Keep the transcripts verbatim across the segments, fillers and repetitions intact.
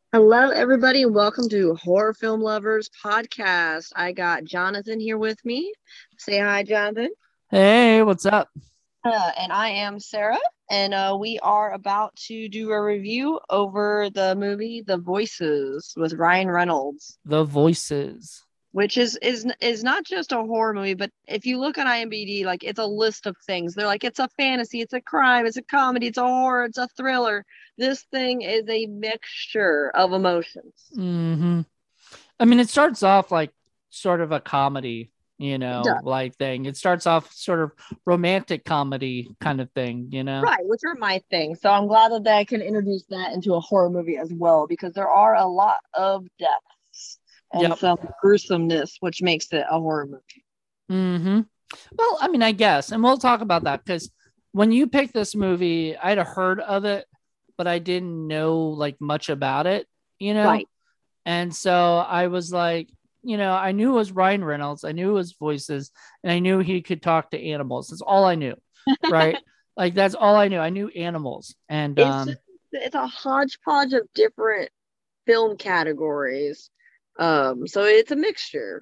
Hello, everybody. Welcome to Horror Film Lovers Podcast. I got Jonathan here with me. Say hi, Jonathan. Hey, what's up? Uh, and I am Sarah, and uh, we are about to do a review over the movie The Voices with Ryan Reynolds, The Voices. which is is is not just a horror movie, but if you look on IMDb, like it's a list of things. They're like it's a fantasy, it's a crime, it's a comedy, it's a horror, it's a thriller. This thing is a mixture of emotions. hmm I mean, it starts off like sort of a comedy, you It know, does. like thing. It starts off sort of romantic comedy kind of thing, you know? Right, which are my thing. So I'm glad that I can introduce that into a horror movie as well, because there are a lot of deaths and Yep. some gruesomeness, which makes it a horror movie. hmm Well, I mean, I guess, and we'll talk about that because when you picked this movie, I'd heard of it, but I didn't know like much about it, you know? Right. And so I was like, you know, I knew it was Ryan Reynolds. I knew his voices and I knew he could talk to animals. That's all I knew. Right. Like that's all I knew. I knew animals. And It's just um, it's a hodgepodge of different film categories. Um, so it's a mixture.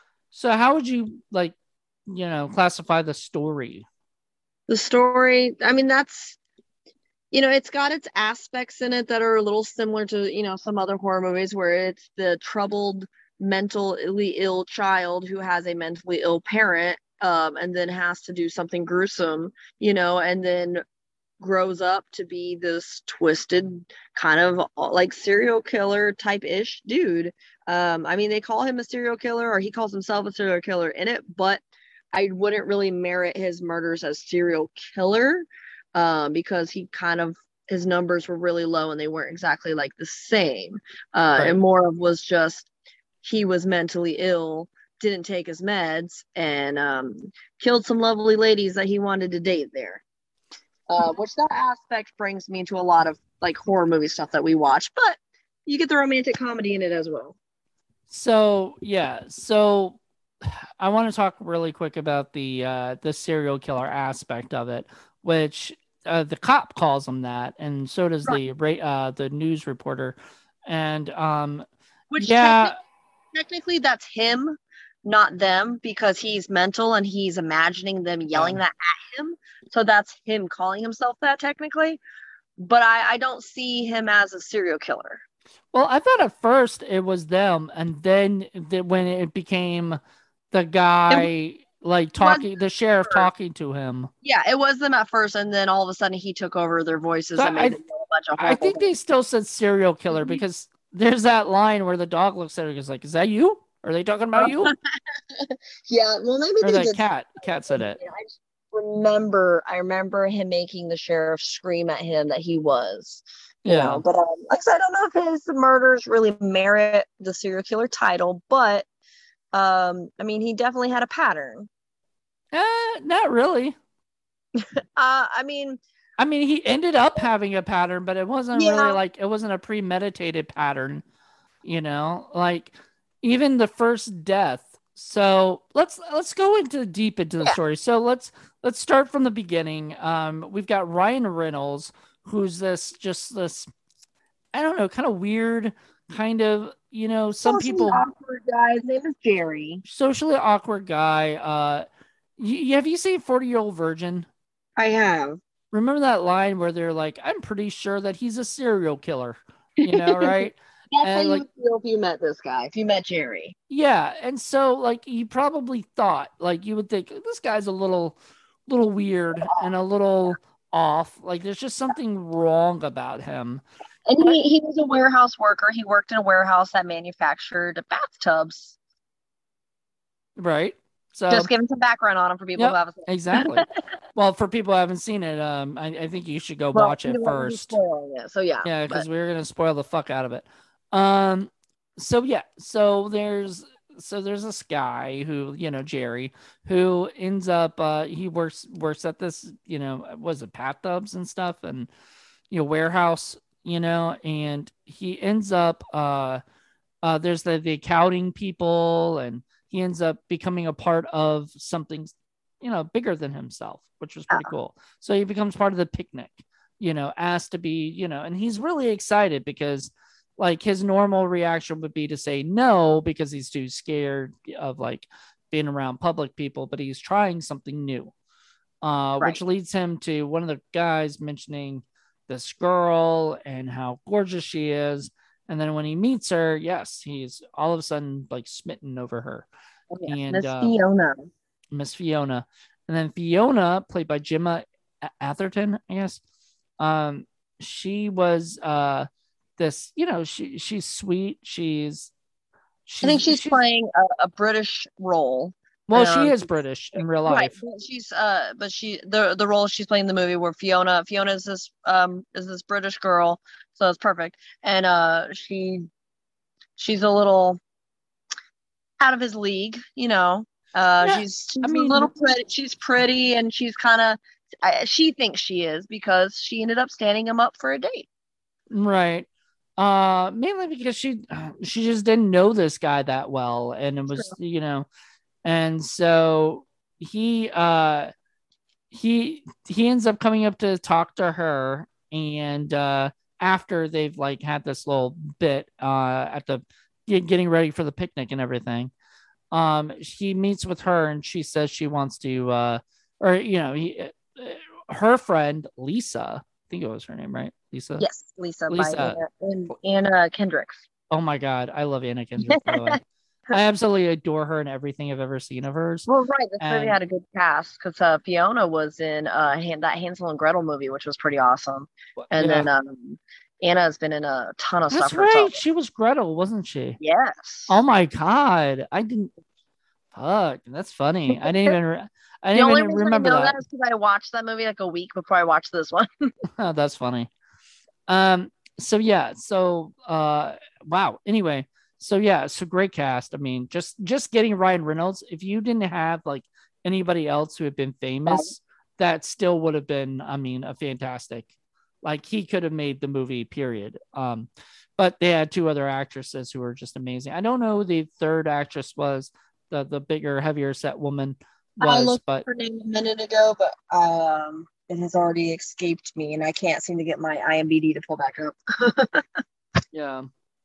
so how would you like, you know, classify the story? The story, I mean, that's you know, it's got its aspects in it that are a little similar to, you know, some other horror movies where it's the troubled, mentally ill child who has a mentally ill parent, um, and then has to do something gruesome, you know, and then grows up to be this twisted kind of uh, like serial killer type ish dude. Um, I mean, they call him a serial killer or he calls himself a serial killer in it, but I wouldn't really merit his murders as serial killer, um, because he kind of his numbers were really low and they weren't exactly like the same. Uh, Right. and more of was just he was mentally ill, didn't take his meds, and um, killed some lovely ladies that he wanted to date there. Uh, which that aspect brings me to a lot of like horror movie stuff that we watch, but you get the romantic comedy in it as well. So yeah. So I want to talk really quick about the uh the serial killer aspect of it, which uh, the cop calls him that, and so does Right. the uh the news reporter. And um Which yeah, technically technically that's him, not them, because he's mental and he's imagining them yeah. yelling that at him. So that's him calling himself that technically. But I, I don't see him as a serial killer. Well, I thought at first it was them, and then the, when it became the It guy like was talking, the sheriff first. talking to him. Yeah, it was them at first, and then all of a sudden he took over their So voices and made I them yell a bunch of I horrible think they still said serial killer things. because there's that line where the dog looks at her and is like, "Is that you? Are they talking about you?" Yeah, well, maybe Or they the did. cat cat said it. I just remember, I remember him making the sheriff scream at him that he was, you know. Yeah. But um, like I said, I don't know if his murders really merit the serial killer title, but um, I mean, he definitely had a pattern. Eh, not really. Uh, I mean, I mean, he ended up having a pattern, but it wasn't really yeah, like it wasn't a premeditated pattern, you know? Like even the first death. So, let's let's go into deep into the yeah. story. So, let's let's start from the beginning. Um we've got Ryan Reynolds who's this just this I don't know, kind of weird kind of, you know, some Socially people awkward guy. His name is Jerry. socially awkward guy. Uh y- have you seen forty Year Old Virgin? I have. Remember that line where they're like, I'm pretty sure that he's a serial killer, you know, right? That's how And you like, would feel if you met this guy, if you met Jerry. yeah. And so, like, you probably thought, like, you would think this guy's a little, little weird and a little off. Like, there's just something wrong about him. And But, he, he was a warehouse worker. He worked in a warehouse that manufactured bathtubs. right. Just So, giving some background on him for people who yep, haven't seen exactly. Well, for people who haven't seen it, um, I, I think you should go it. Well, watch it either way, we'll be first. spoiling it. So yeah, Yeah, but because we are gonna spoil the fuck out of it. Um, so yeah, so there's so there's this guy who, you know, Jerry, who ends up uh he works works at this, you know, was it bathtubs and stuff and you know, warehouse, you know, and he ends up uh uh there's the the accounting people and he ends up becoming a part of something, you know, bigger than himself, which was pretty uh, cool. So he becomes part of the picnic, you know, asked to be, you know, and he's really excited because like his normal reaction would be to say no because he's too scared of like being around public people, but he's trying something new, uh, Right. which leads him to one of the guys mentioning this girl and how gorgeous she is. And then when he meets her, yes, he's all of a sudden like smitten over her. Oh, yes, And Miss uh, Fiona. Miss Fiona. And then Fiona, played by Gemma Atherton, I guess. Um, she was uh this, you know, she she's sweet. She's I think she's she's she's playing a, a British role. well, she Um, is British in real right, life. but she's uh, but she the the role she's playing in the movie where Fiona Fiona is this um is this British girl, so it's perfect. And uh, she she's a little out of his league, you know. Uh, Yeah, she's I she's a mean, little pretty. She's pretty, and she's kind of she thinks she is because she ended up standing him up for a date. right. Uh, mainly because she she just didn't know this guy that well, and it was, True. you know, and so he uh he he ends up coming up to talk to her, and uh after they've like had this little bit uh at the getting ready for the picnic and everything, um he meets with her and she says she wants to uh or you know he uh, her friend Lisa, I think it was her name, right? Lisa. Yes, Lisa by Lisa. Anna, Anna Kendricks. Oh my god, I love Anna Kendrick, by the way. I absolutely adore her in everything I've ever seen of hers. Well, right. This movie And had a good cast because uh, Fiona was in uh, Han- that Hansel and Gretel movie, which was pretty awesome. And yeah, then um, Anna has been in a ton of that's stuff right. herself. She was Gretel, wasn't she? Oh Yes. my god, I didn't. Fuck, that's funny. I didn't even. Re- I The didn't only even reason I remember know that. that is because I watched that movie like a week before I watched this one. Oh, that's funny. Um. So yeah. So uh. Wow. Anyway. So yeah. So great cast. I mean, just just getting Ryan Reynolds. If you didn't have like anybody else who had been Right. famous, that still would have been. I mean, a fantastic. Like he could have made the movie. Period. Um. But they had two other actresses who were just amazing. I don't know who the third actress was, the the bigger, heavier set woman I was, looked up but her name a minute ago, but um, it has already escaped me, and I can't seem to get my I M D B to pull back up. yeah.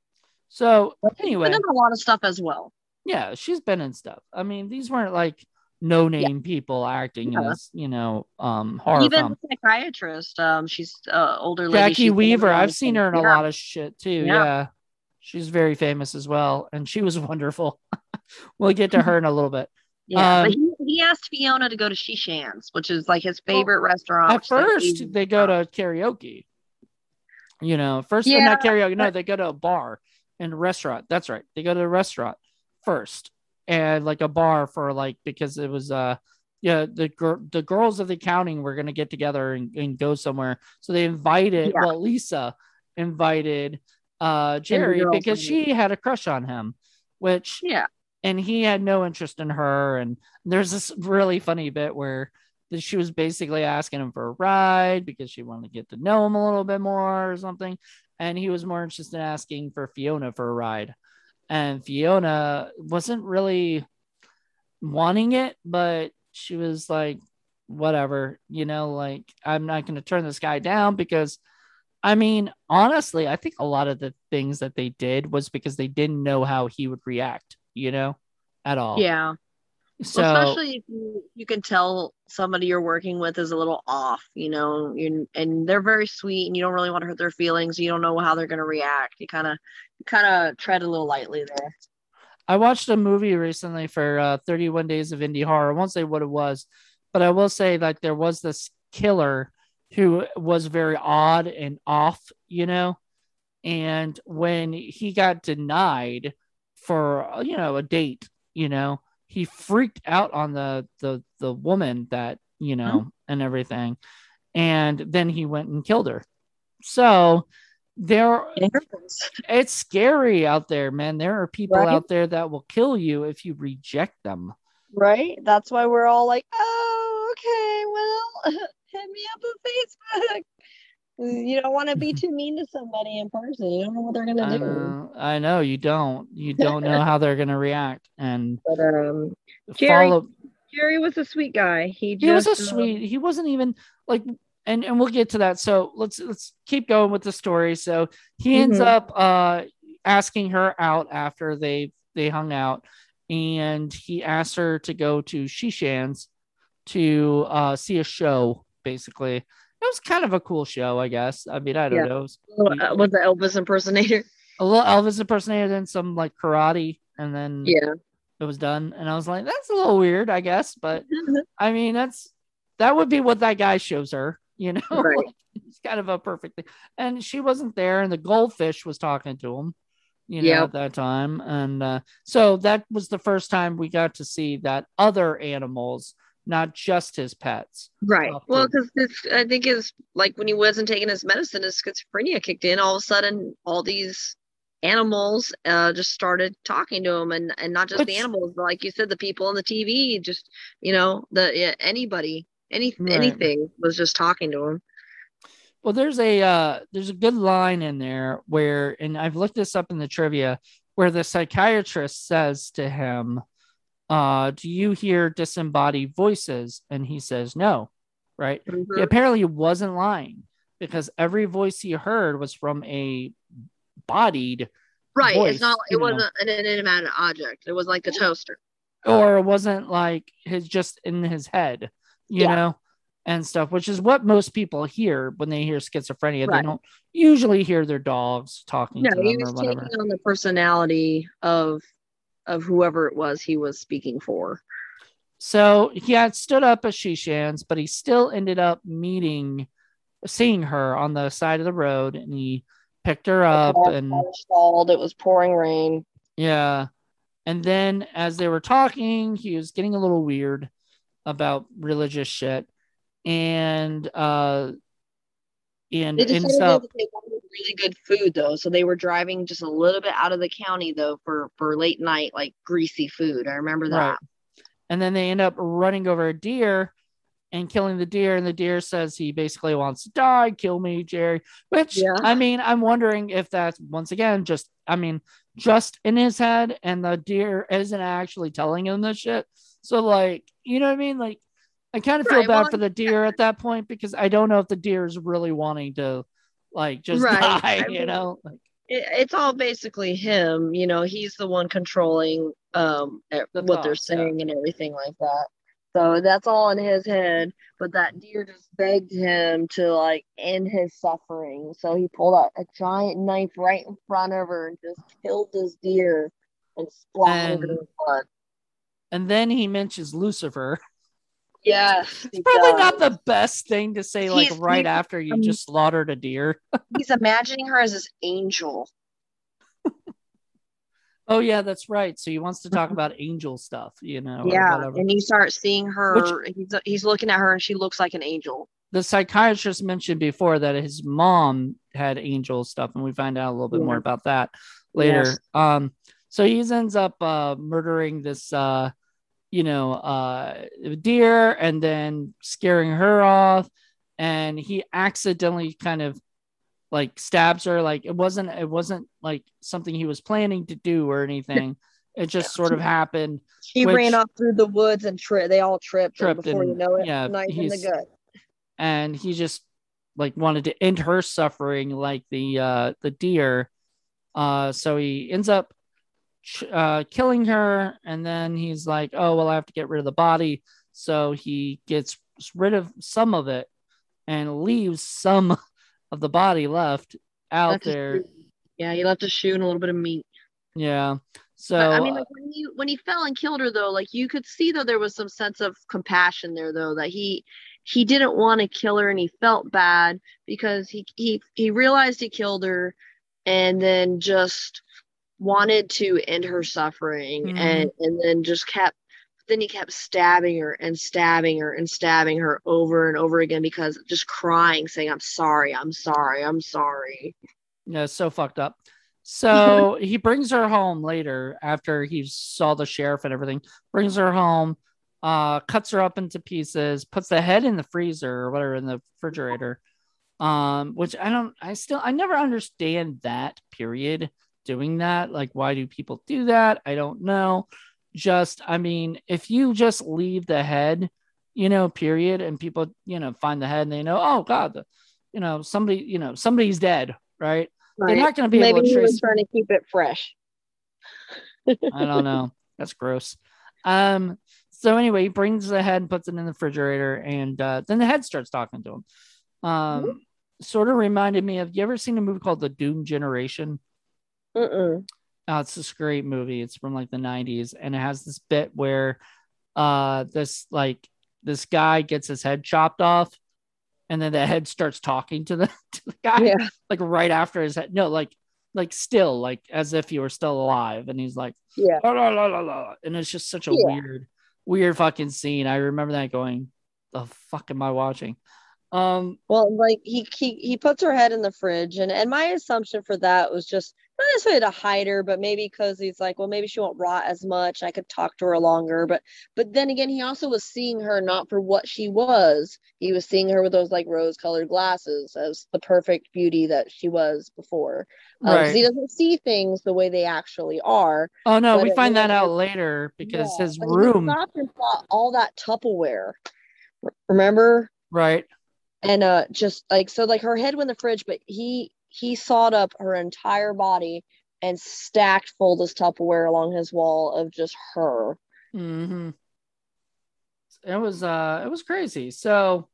So But she's been anyway, in a lot of stuff as well. yeah, she's been in stuff. I mean, these weren't like no Yeah, name people acting in yeah. this, you know, um, horror Even film. the psychiatrist, um, she's uh, older lady. Jackie She's been in a Weaver, lot I've of seen things. her in a Yeah, lot of shit too. yeah. Yeah, she's very famous as well, and she was wonderful. We'll get to her in a little bit. Yeah, but Um, he, he asked Fiona to go to Shishan's, which is like his well, favorite restaurant, at which is like an first Asian they go restaurant. to karaoke. You know, first, uh, Yeah, not karaoke. No, but they go to a bar and a restaurant. That's right. They go to a restaurant first, and like a bar for like because it was uh yeah the gir- the girls of the accounting were gonna get together and, and go somewhere. So they invited. yeah, Well, Lisa invited uh and the Jerry girls because are she had a crush on him, which yeah, and he had no interest in her. And there's this really funny bit where she was basically asking him for a ride because she wanted to get to know him a little bit more or something. And he was more interested in asking for Fiona for a ride. And Fiona wasn't really wanting it, but she was like, whatever, you know, like, I'm not going to turn this guy down because, I mean, honestly, I think a lot of the things that they did was because they didn't know how he would react, you know, at all. yeah. Well, So, especially if you, you can tell somebody you're working with is a little off, you know, you and they're very sweet, and you don't really want to hurt their feelings. You don't know how they're going to react. You kind of, you kind of tread a little lightly there. I watched a movie recently for uh, thirty-one Days of Indie Horror. I won't say what it was, but I will say that there was this killer who was very odd and off, you know. And when he got denied for, uh, you know, a date, you know, he freaked out on the the the woman that, you Hmm? know, and everything. And then he went and killed her. So there It happens, it's scary out there, man. There are people right? out there that will kill you if you reject them. Right. That's why we're all like, oh, okay, well, hit me up on Facebook. You don't want to be too mean to somebody in person. You don't know what they're gonna I do. know, I know you don't. You don't know how they're gonna react and But um, Jerry follow. Jerry was a sweet guy. He He was a just sweet. um, He wasn't even like. and and we'll get to that. So let's let's keep going with the story. So he ends Mm-hmm. up uh asking her out after they they hung out, and he asked her to go to Shishan's to uh see a show. Basically, it was kind of a cool show, I guess. I mean, I don't Yeah. know. It was, Uh, was the Elvis impersonator? a little Elvis impersonator, then some like karate, and then Yeah. it was done. And I was like, that's a little weird, I guess. But I mean, that's that would be what that guy shows her, you know, Right. like, it's kind of a perfect thing. And she wasn't there, and the goldfish was talking to him, you know, Yep. at that time. And uh, so that was the first time we got to see that other animals, not just his pets. Right. talk Well, to- because I think it's like when he wasn't taking his medicine, his schizophrenia kicked in. All of a sudden, all these animals uh, just started talking to him, and and not just the Which, animals, but like you said, the people on the T V, just you know, the yeah, anybody, any right. anything was just talking to him. Well, there's a uh, there's a good line in there where, and I've looked this up in the trivia, where the psychiatrist says to him, uh, "Do you hear disembodied voices?" And he says, "No." Right? He Mm-hmm. apparently wasn't lying, because every voice he heard was from a bodied Right. It's voice, not. you It know, wasn't an inanimate object. It was like the toaster. or it wasn't like his just in his head, you Yeah. know, and stuff, which is what most people hear when they hear schizophrenia. They Right. don't usually hear their dogs talking No, to he them or was taking whatever. on the personality of of whoever it was he was speaking for. So he had stood up at Shishan's, but he still ended up meeting, seeing her on the side of the road, and he picked her The up, car, and car stalled. It was pouring rain. yeah. And then as they were talking, he was getting a little weird about religious shit, and uh and They ends decided though up that they wanted really good food though, so they were driving just a little bit out of the county though for for late night like greasy food. I remember right. that. And then they end up running over a deer and killing the deer, and the deer says he basically wants to die. Kill me, Jerry. Which, Yeah. I mean, I'm wondering if that's once again just, I mean, just in his head, and the deer isn't actually telling him this shit. So, like, you know what I mean? Like, I kind of feel Right. Well, bad for the deer at that point, because I don't know if the deer is really wanting to, like, just right. die, I you mean, know? Like, it, it's all basically him. You know, he's the one controlling um e- the what they're thoughts, yeah. saying and everything like that. So that's all in his head. But that deer just begged him to like end his suffering. So he pulled out a giant knife right in front of her and just killed this deer and splattered her And blood. and then he mentions Lucifer. Yes, It's he probably not does. the best thing to say, like, He's right he's, after you um, just slaughtered a deer. he's imagining her as his angel. Oh yeah, that's right. So he wants to talk about angel stuff, you know, or Yeah, whatever. and you start seeing Which her. He's he's looking at her, and she looks like an angel. the psychiatrist mentioned before, that his mom had angel stuff, and we find out a little bit more Yeah. about that Yes. later. Um, so he ends up uh, murdering this, uh, you know, uh, deer, and then scaring her off, and he accidentally kind of like stabs her. Like it wasn't, it wasn't like something he was planning to do or anything. It just sort of happened. She Which ran off through the woods and tri- they all tripped, and tripped, before you and know it, yeah, knife in the he's gut. and he just like wanted to end her suffering like the uh the deer. Uh so he ends up uh killing her, and then he's like, oh well, I have to get rid of the body. So he gets rid of some of it and leaves some of the body left out Left his there. shoe. Yeah, he left a shoe and a little bit of meat. Yeah. But I So mean, uh, like when he when he fell and killed her, though, like you could see though there was some sense of compassion there, though, that he he didn't want to kill her and he felt bad because he he he realized he killed her and then just wanted to end her suffering mhm. and and then just kept then he kept stabbing her and stabbing her and stabbing her over and over again because just crying saying I'm sorry, I'm sorry, I'm sorry. Yeah, so fucked up. So he brings her home later after he saw the sheriff and everything. Brings her home, uh, cuts her up into pieces, puts the head in the freezer or whatever, in the refrigerator. Um, which I don't, I still, I never understand that period, doing that. Like, why do people do that? I don't know. Just, I mean, if you just leave the head you know, period. And people, you know, find the head and they know, oh God, the, you know, somebody, you know, somebody's dead, right? They're Right. not going to be able Maybe to he was trace. trying to keep it fresh. I don't know. That's gross. Um. So anyway, he brings the head, puts it in the refrigerator, and uh, then the head starts talking to him. Um, sort of reminded me of, you ever seen a movie called The Doom Generation? Mm-mm. Oh, it's this great movie. It's from like the nineties, and it has this bit where uh this like this guy gets his head chopped off, and then the head starts talking to the to the guy Yeah. like right after his head. No, like like still like as if he were still alive, and he's like, Yeah. la, la, la, la, la. And it's just such a Yeah. weird, weird fucking scene. I remember that going, the fuck am I watching? Um, Well, like he he he puts her head in the fridge, and and my assumption for that was just not necessarily to hide her, but maybe because he's like, well, maybe she won't rot as much. I could talk to her longer, but but then again, he also was seeing her not for what she was. He was seeing her with those like rose-colored glasses as the perfect beauty that she was before, um, because right. he doesn't see things the way they actually are. Oh no, But we it find that out was later because yeah, his but he room, stopped and saw all that Tupperware. Remember? right? And uh just like so like her head went in the fridge, but he he sawed up her entire body and stacked full this Tupperware along his wall of just her. Mm-hmm. It was uh it was crazy. So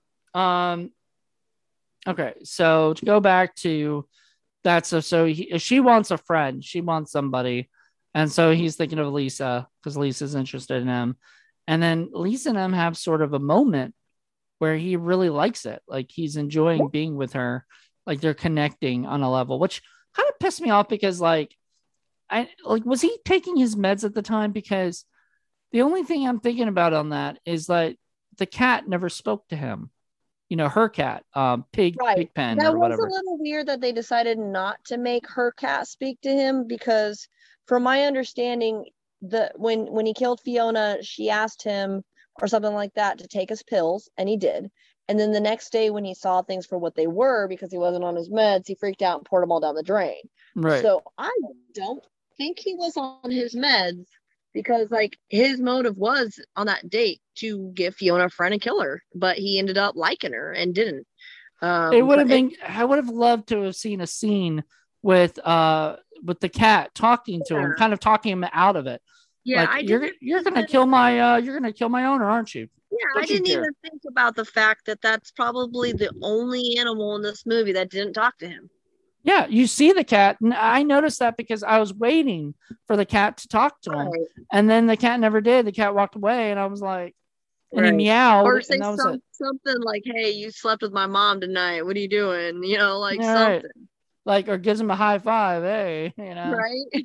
um okay, so to go back to that, so so he, she wants a friend, she wants somebody, and so he's thinking of Lisa because Lisa's interested in him, and then Lisa and him have sort of a moment where he really likes it, like he's enjoying being with her, like they're connecting on a level, which kind of pissed me off because like I like was he taking his meds at the time? Because the only thing I'm thinking about on that is like the cat never spoke to him. You know, her cat, um, Pig Right. Pigpen That or was a whatever. little weird that they decided not to make her cat speak to him because from my understanding, the when when he killed Fiona, she asked him or something like that to take his pills, and he did. And then the next day when he saw things for what they were because he wasn't on his meds, he freaked out and poured them all down the drain. Right. So I don't think he was on his meds because like his motive was on that date to give Fiona a friend and kill her, but he ended up liking her and didn't. It Um, would but have it, been. I would have loved to have seen a scene with uh with the cat talking to him, yeah, kind of talking him out of it. yeah, Like I you're didn't you're gonna even, kill my uh you're gonna kill my owner, aren't you? yeah, I Don't you didn't dare. even think about the fact that that's probably the only animal in this movie that didn't talk to him. Yeah, you see the cat. And I noticed that because I was waiting for the cat to talk to him. Right, And then the cat never did. The cat walked away and I was like, and he right. meowed Or and say that was it. some something like, "Hey, you slept with my mom tonight. What are you doing?" You know, like All right. something, Like, or gives him a high five. Hey, you know,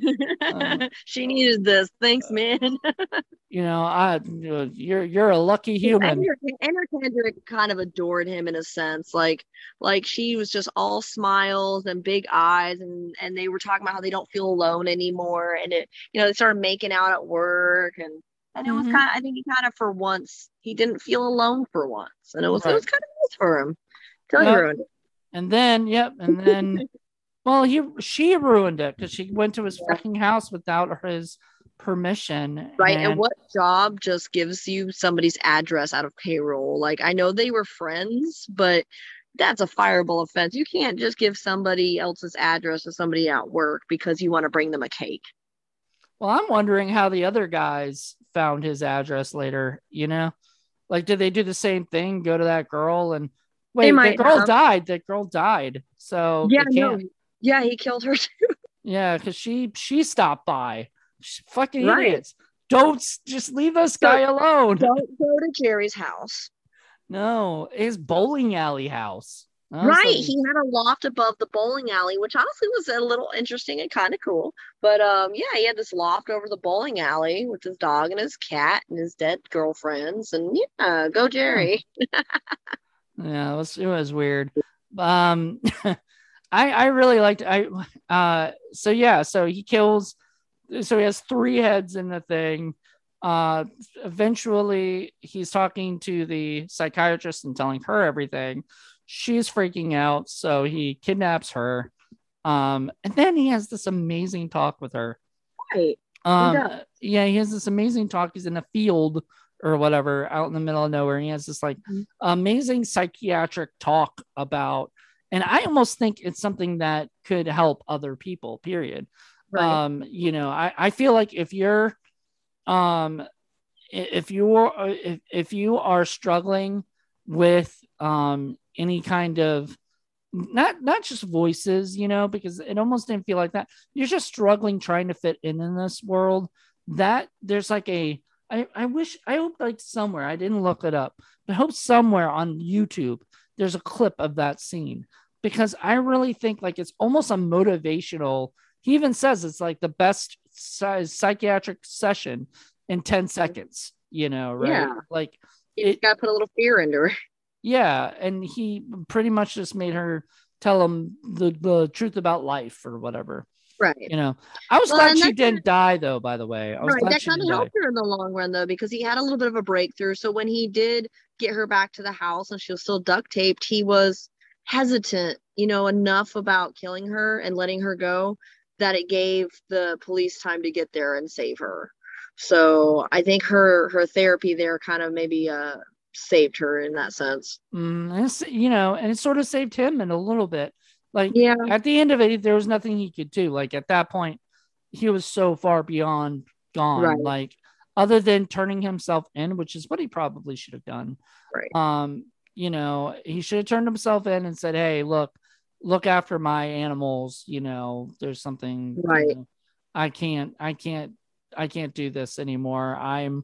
uh, right? She needed this. Thanks, man. you know, I, you're, you're a lucky human. Anna, Anna Kendrick kind of adored him in a sense, like like she was just all smiles and big eyes, and and they were talking about how they don't feel alone anymore, and it you know they started making out at work, and and it was Mm-hmm. kind of I think he kind of for once he didn't feel alone for once, and it was it Right. was kind of nice for him till he Yep. ruined And then, yep. And then, well, he, she ruined it because she went to his it. fucking house without his permission. Right. And And what job just gives you somebody's address out of payroll? Like, I know they were friends, but that's a fireable offense. You can't just give somebody else's address to somebody at work because you want to bring them a cake. well, I'm wondering how the other guys found his address later, you know? Like, did they do the same thing? Go to that girl and They wait, the might girl have. died. That girl died. So Yeah, they no. can't. Yeah, he killed her too. Yeah, because she she stopped by. She's fucking Right. idiots. Don't just leave this So guy alone. don't go to Jerry's house. No, his bowling alley house. I was Right. like, He had a loft above the bowling alley, which honestly was a little interesting and kind of cool. But um, yeah, he had this loft over the bowling alley with his dog and his cat and his dead girlfriends. And yeah, go huh. Jerry. Yeah, it was it was weird. Um, I I really liked I uh so yeah so he kills so he has three heads in the thing. Uh, eventually he's talking to the psychiatrist and telling her everything. She's freaking out, so he kidnaps her. Um, and then he has this amazing talk with her. Right. He Um, does. yeah, he has this amazing talk. He's in a field or whatever out in the middle of nowhere. He has this like Mhm. amazing psychiatric talk about, and I almost think it's something that could help other people, period. Right. Um, you know, I, I feel like if you're, um, if you're, if, if you are struggling with, um, any kind of, not, not just voices, you know, because it almost didn't feel like that. You're just struggling trying to fit in in this world, that there's like a, I, I wish, I hope like somewhere, I didn't look it up, but I hope somewhere on YouTube, there's a clip of that scene, because I really think like it's almost a motivational. He even says it's like the best psychiatric session in ten seconds, you know, right? Yeah. Like You it, just got to put a little fear into her. yeah. And he pretty much just made her tell him the, the truth about life or whatever. Right. You know, I was Well, glad and she that kind didn't die, though, by the way. I was right, glad that she kind didn't of die. helped her in the long run though, because he had a little bit of a breakthrough. So when he did get her back to the house and she was still duct taped, he was hesitant, you know, enough about killing her and letting her go that it gave the police time to get there and save her. So I think her her therapy there kind of maybe uh saved her in that sense. Mm, and it's, you know, and it sort of saved him in a little bit. Like Yeah, at the end of it, there was nothing he could do. Like at that point, he was so far beyond gone. right, Like other than turning himself in, which is what he probably should have done. right, Um, you know, he should have turned himself in and said, "Hey, look, look after my animals. You know, there's something. You right. know, I can't, I can't, I can't do this anymore. I'm."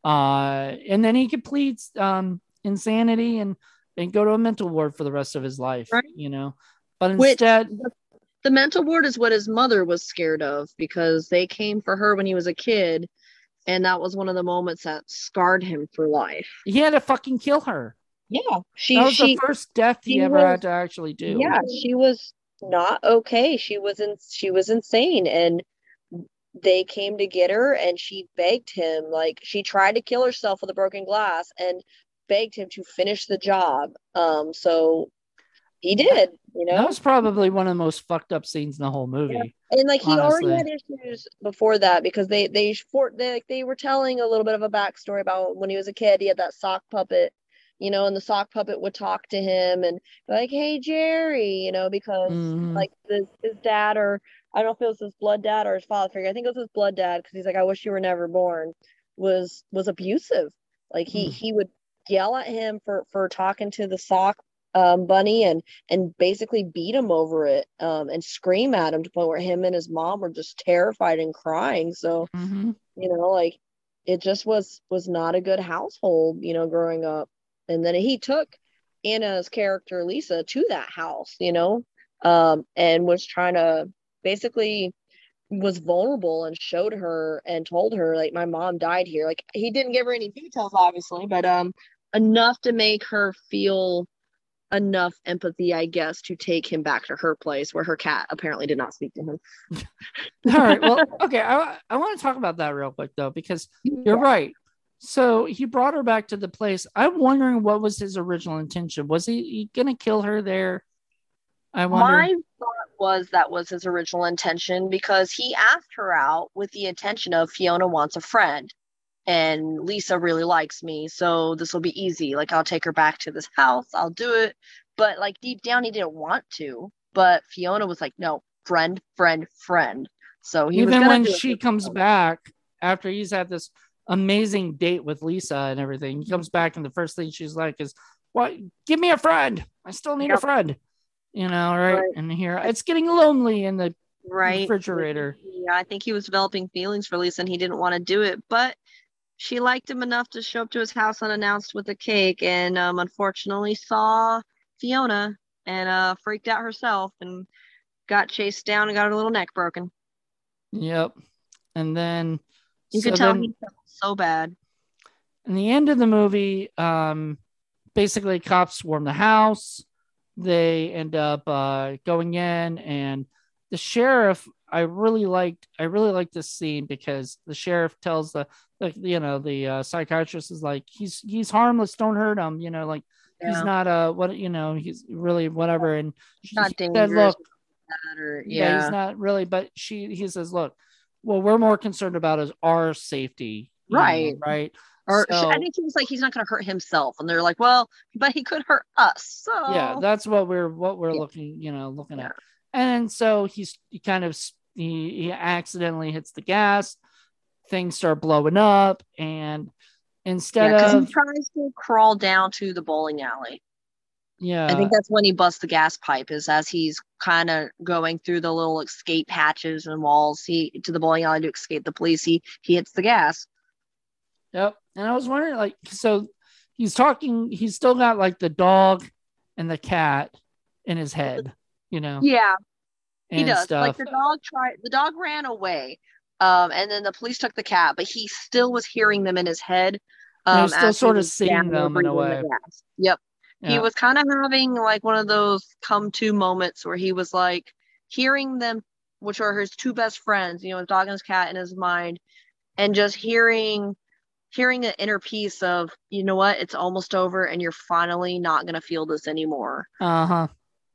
Uh, and then he could plead um insanity and and go to a mental ward for the rest of his life. Right. You know, but Which instead, the, the mental ward is what his mother was scared of because they came for her when he was a kid, and that was one of the moments that scarred him for life. he had to fucking kill her. Yeah, That she was the she first death he she ever was had to actually do. yeah, she was not okay. She was in she was insane, and they came to get her, and she begged him, like she tried to kill herself with a broken glass and begged him to finish the job. Um, so he That, did, you that know. was probably one of the most fucked up scenes in the whole Yeah. movie. And like he already Honestly. had issues before that because they they for they like they were telling a little bit of a backstory about when he was a kid. He had that sock puppet, you know, and the sock puppet would talk to him and be like, "Hey Jerry," you know, because Mm-hmm. like his his dad, or I don't know if it was his blood dad or his father figure. I think it was his blood dad because he's like, "I wish you were never born," was was abusive. Like he Mm. he would yell at him for for talking to the sock um, bunny and and basically beat him over it, um, and scream at him to the point where him and his mom were just terrified and crying. So, Mm-hmm. you know, like it just was was not a good household, you know, growing up. And then he took Anna's character Lisa to that house, you know, um, and was trying to basically was vulnerable and showed her and told her like my mom died here. Like he didn't give her any details, obviously, but um enough to make her feel enough empathy, I guess, to take him back to her place where her cat apparently did not speak to him. All right. Well, okay. I, I want to talk about that real quick, though, because you're Yeah. right. So he brought her back to the place. I'm wondering what was his original intention. Was he, he going to kill her there? I wonder. My thought was that was his original intention because he asked her out with the intention of Fiona wants a friend and Lisa really likes me, so this will be easy. Like I'll take her back to this house, I'll do it. But like deep down, he didn't want to. But Fiona was like, no, friend, friend, friend. So he was Even gonna when do it she for comes Fiona. back after he's had this amazing date with Lisa and everything, he comes back and the first thing she's like is, "What? Give me a friend. I still need a Yep. friend." You know, right? Right. And here it's getting lonely in the Right. refrigerator. Yeah, I think he was developing feelings for Lisa and he didn't want to do it, but she liked him enough to show up to his house unannounced with a cake, and um, unfortunately saw Fiona and uh, freaked out herself and got chased down and got her little neck broken. Yep. And then, You could so tell then he felt so bad. in the end of the movie, um, basically cops swarm the house. They end up uh, going in, and the sheriff. I really liked. I really liked this scene because the sheriff tells the, like, you know, the uh, psychiatrist is like, he's he's harmless. Don't hurt him. You know, like he's Yeah, not uh what you know he's really whatever. And not he said, dangerous. look, Or yeah, he's yeah, not really. But she he says, look, what we're more concerned about is our safety. You know, right. right? Or she, I So think he was like, he's not going to hurt himself, and they're like, well, but he could hurt us. yeah, So that's what we're what we're yeah, looking, you know, looking yeah, at. And so he's he kind of he, he accidentally hits the gas, things start blowing up, and yeah, instead because he of tries to crawl down to the bowling alley. I yeah, think that's when he busts the gas pipe. Is as he's kind of going through the little escape hatches and walls, he to the bowling alley to escape the police. He he hits the gas. yep. And I was wondering, like, so he's talking, he's still got like the dog and the cat in his head, you know, Yeah, he and does. Like stuff. the dog tried, the dog ran away, um, and then the police took the cat, but he still was hearing them in his head, And he was um, still as he sort of was down seeing there them in a breathing the way. gas. Yep, he Yeah. was kind of having like one of those come to moments where he was like hearing them, which are his two best friends, you know, his dog and his cat in his mind, and just hearing hearing an inner peace of, you know what, it's almost over, and you're finally not gonna feel this anymore. Uh huh.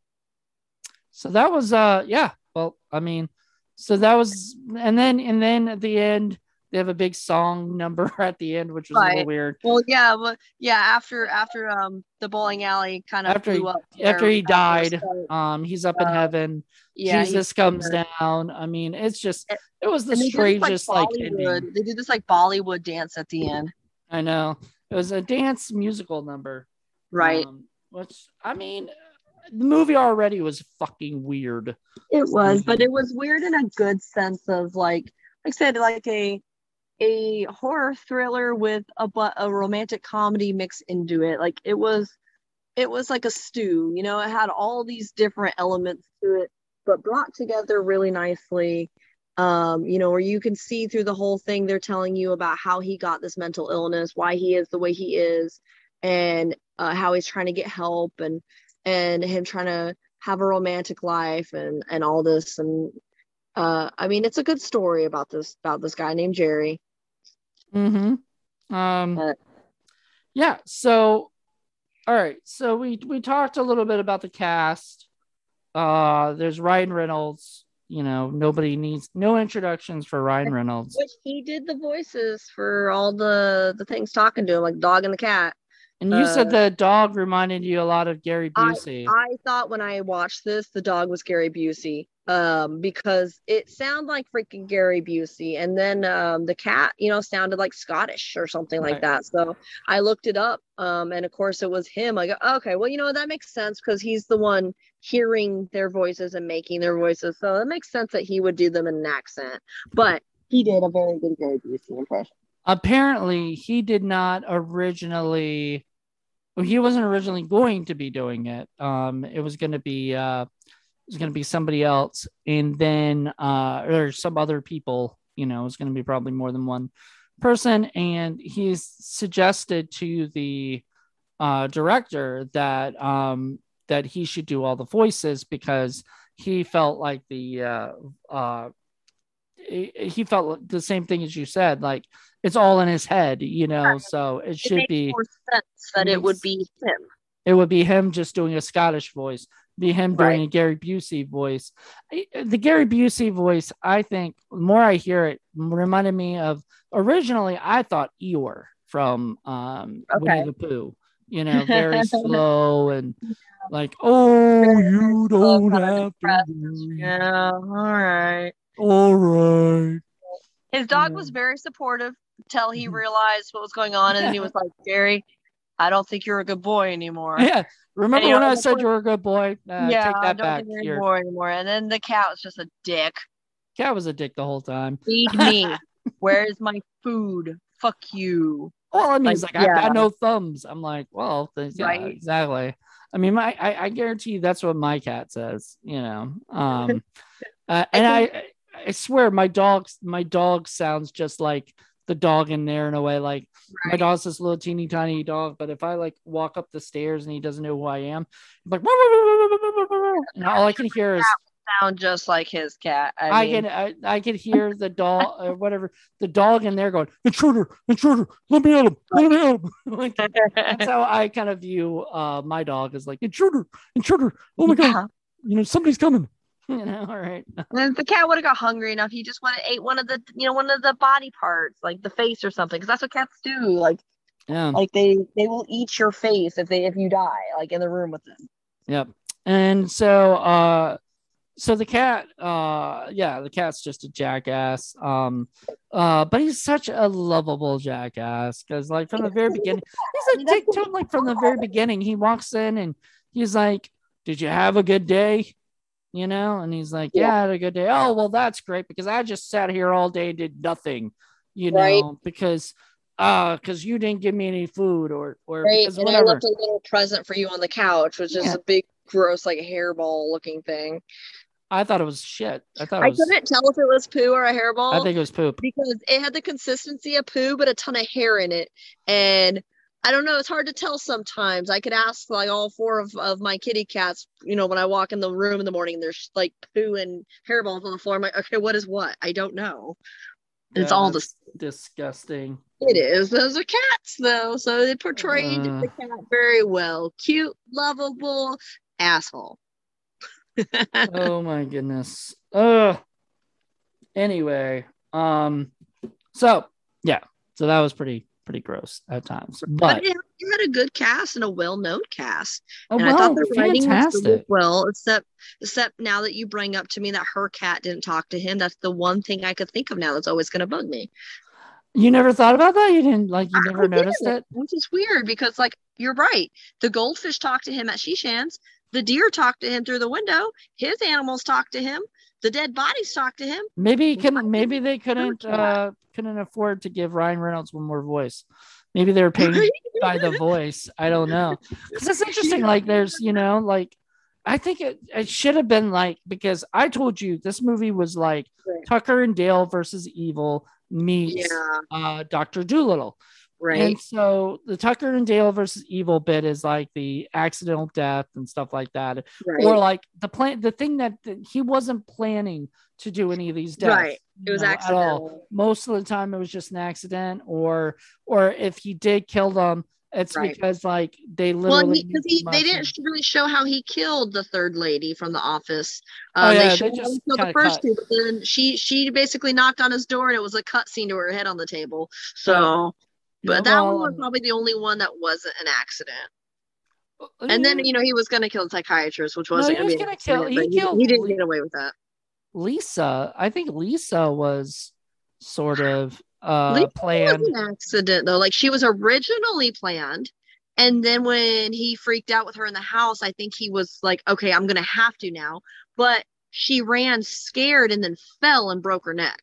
So that was uh yeah. Well, I mean, so that was and then and then at the end they have a big song number at the end, which was a little Right. weird. Well, yeah, but yeah, after after um the bowling alley kind of After blew he up after where he that first died, started, um, he's up in um, heaven. yeah, he's Jesus comes down. I mean, it's just and, it was the and they do this like strangest like ending. Bollywood. They do this like Bollywood dance at the end. I know. It was a dance musical number. Right. Um, which I mean, the movie already was fucking weird. It was, but Mhm. it was weird in a good sense of like, like I said, like a a horror thriller with a bu- a romantic comedy mixed into it. Like it was it was like a stew, you know, it had all these different elements to it, but brought together really nicely. Um, you know, where you can see through the whole thing, they're telling you about how he got this mental illness, why he is the way he is, and uh, how he's trying to get help, and and him trying to have a romantic life, and and all this. And uh, I mean, it's a good story about this about this guy named Jerry. Mm-hmm. Um, Uh, yeah. So, all right. So we we talked a little bit about the cast. Uh, there's Ryan Reynolds. You know, nobody needs no introductions for Ryan Reynolds. which he did the voices for all the the things talking to him, like dog and the cat. And you Uh, said the dog reminded you a lot of Gary I Busey. I thought when I watched this, the dog was Gary Busey, um, because it sounded like freaking Gary Busey, and then um, the cat, you know, sounded like Scottish or something like Right. that. So I looked it up, um, and of course it was him. I go, okay, well, you know, that makes sense because he's the one hearing their voices and making their voices, so it makes sense that he would do them in an accent. But he did a very good Gary Busey impression. Apparently, he did not originally. Well, he wasn't originally going to be doing it. Um, it was going to be uh, it was going to be somebody else, and then uh, or some other people. You know, it was going to be probably more than one person. And he's suggested to the uh, director that um, that he should do all the voices because he felt like the uh, uh, he felt the same thing as you said, like it's all in his head, you know. So it It should makes be more sense that it would makes be him. it would be him just doing a Scottish voice, be him doing Right. a Gary Busey voice. The Gary Busey voice, I think, the more I hear it, reminded me of originally I thought Eeyore from um, Winnie Okay. the Pooh. You know, very slow and like, oh, you Slow, don't kind of have to depressed. worry. Yeah, all right. All right. His dog Yeah. was very supportive until he realized what was going on, and then he was like, Jerry, I don't think you're a good boy anymore. Yeah. Remember And, you when know, I and of said course- you were a good boy? Uh, yeah, take I that don't back. think you're a good Here. boy anymore. And then the cat was just a dick. Cat was a dick the whole time. Feed me. Where's my food? Fuck you. Well, I mean, Like, he's like, I've yeah. got no thumbs. I'm like, well, then, yeah, Right. exactly. I mean, my, I, I guarantee you that's what my cat says, you know. Um, uh, and I I, think- I, I swear, my dog, my dog sounds just like the dog in there in a way. Like my Right. dog's this little teeny tiny dog, but if I like walk up the stairs and he doesn't know who I am, I'm like, and all I can hear is Sound just like his cat. I, I, mean, can I, I can hear the dog or whatever the dog in there going intruder intruder let me at him let me at him like that's how I kind of view uh my dog as like intruder intruder oh my yeah. god you know somebody's coming You know, all right. And if the cat would have got hungry enough, he just would have ate one of the, you know, one of the body parts, like the face or something, because that's what cats do. Like, Yeah. like they they will eat your face if they if you die, like in the room with them. Yep. And so, uh, so the cat, uh, yeah, the cat's just a jackass. Um, uh, but he's such a lovable jackass because, like, from the very beginning, I he's a mean, that's dick to him. Like from the very beginning, he walks in and he's like, "Did you have a good day?" You know, and he's like, yeah, "Yeah, I had a good day." Oh, well, that's great because I just sat here all day and did nothing. You right, know, because uh, because you didn't give me any food or or right. because And I whatever. left a little present for you on the couch, which is Yeah, a big, gross, like hairball looking thing. I thought it was shit. I thought it I was. couldn't tell if it was poo or a I hairball think it was poop. because it had the consistency of poo, but a ton of hair in it. And I don't know, it's hard to tell sometimes. I could ask like all four of, of my kitty cats, you know, when I walk in the room in the morning, there's like poo and hairballs on the floor. I'm like, okay, what is what? I don't know. It's all the That's disgusting. it is. Those are cats though. So they portrayed Uh, the cat very well. Cute, lovable, asshole. oh my goodness. Uh anyway, um so yeah, so that was pretty pretty gross at times. But But it, it had a good cast and a well-known cast, uh, and I thought well, the writing was good as fantastic. well. Except, except now that you bring up to me that her cat didn't talk to him, that's the one thing I could think of now that's always going to bug me. You never thought about that? You didn't like I, you I never noticed didn't, it? which is weird because, like, you're right. The goldfish talked to him at Shishan's. The deer talked to him through the window. His animals talked to him. The dead bodies talked to him. Maybe he Why couldn't maybe didn't they her couldn't cat? uh couldn't afford to give Ryan Reynolds one more voice. Maybe they were Right? paying by the voice. I don't know. Because it's interesting, Yeah. like there's, you know, like I think it, it should have been like because I told you this movie was like Tucker and Dale versus Evil meets Yeah. uh Doctor Doolittle. Right. And so the Tucker and Dale versus Evil bit is like the accidental death and stuff like that, or Right. like the plan, the thing that, that he wasn't planning to do any of these Right. deaths, It you was know, at all. accidental. Most of the time, it was just an accident, or or if he did kill them, it's Right. because like they Well, literally because knew too he, they much. didn't And really show how he killed the third lady from the office. oh Um, they yeah, showed they how he just killed the kind of first cut. two, but then she she basically knocked on his door, and it was a cut scene to her head on the table. Yeah, So, yeah. but that one Well, was um, probably the only one that wasn't an accident. And then yeah, you know he was going to kill the psychiatrist, which no, wasn't he going to was be an gonna kill. accident, but He he he didn't killed get away with that. Lisa. I think Lisa was sort of uh Lisa was planned. an accident though. Like she was originally planned. And then when he freaked out with her in the house, I think he was like, okay, I'm gonna have to now. But she ran scared and then fell and broke her neck.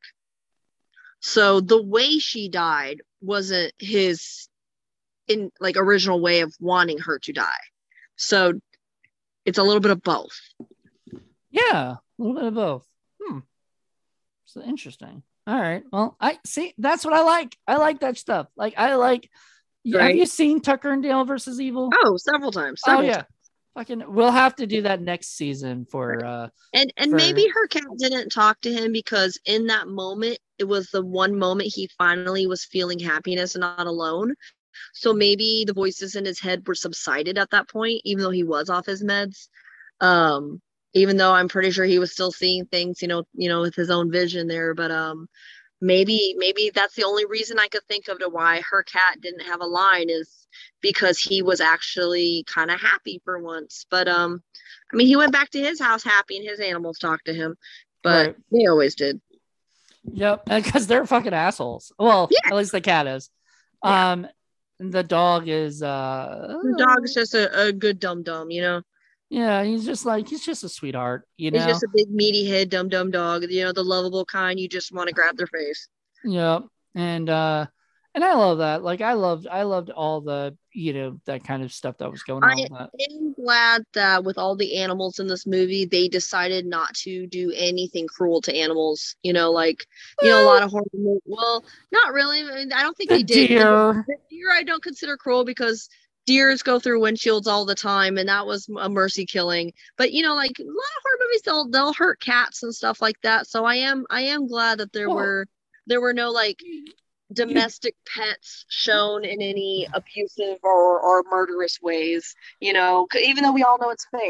So the way she died wasn't his in like original way of wanting her to die. So it's a little bit of both. Yeah, a little bit of both. Hmm. So interesting. All right. Well, I see. That's what I like. I like that stuff. Like I like. Have Right. you seen Tucker and Dale versus Evil? Oh, several times, Oh several yeah. times. Fucking. We'll have to do that next season for Right. uh And and maybe for her cat didn't talk to him because in that moment it was the one moment he finally was feeling happiness and not alone. So maybe the voices in his head were subsided at that point, even though he was off his meds. Um, even though I'm pretty sure he was still seeing things, you know, you know, with his own vision there. But um, maybe maybe that's the only reason I could think of to why her cat didn't have a line is because he was actually kind of happy for once. But um, I mean, he went back to his house happy, and his animals talked to him. But right. they always did. Yep. Because they're fucking assholes. Well, Yeah, at least the cat is. yeah. Um, the dog is uh The dog is just a, a good dum dum, you know. yeah. He's just like he's just a sweetheart. You He's know. just a big meaty head dum dum dog, you know, the lovable kind you just want to grab their face. Yeah. And uh and I love that. Like I loved I loved all the, you know, that kind of stuff that was going I on with that. am glad that with all the animals in this movie, they decided not to do anything cruel to animals. You know, like, you know, a lot Well, of horror movies. Well, not really. I mean, I don't think the they did. The, deer. the deer I don't consider cruel because deers go through windshields all the time, and that was a mercy killing. But you know, like a lot of horror movies, they'll they'll hurt cats and stuff like that. So I am I am glad that there Well, were there were no like you domestic pets shown in any abusive or, or murderous ways, you know, even though we all know it's fake,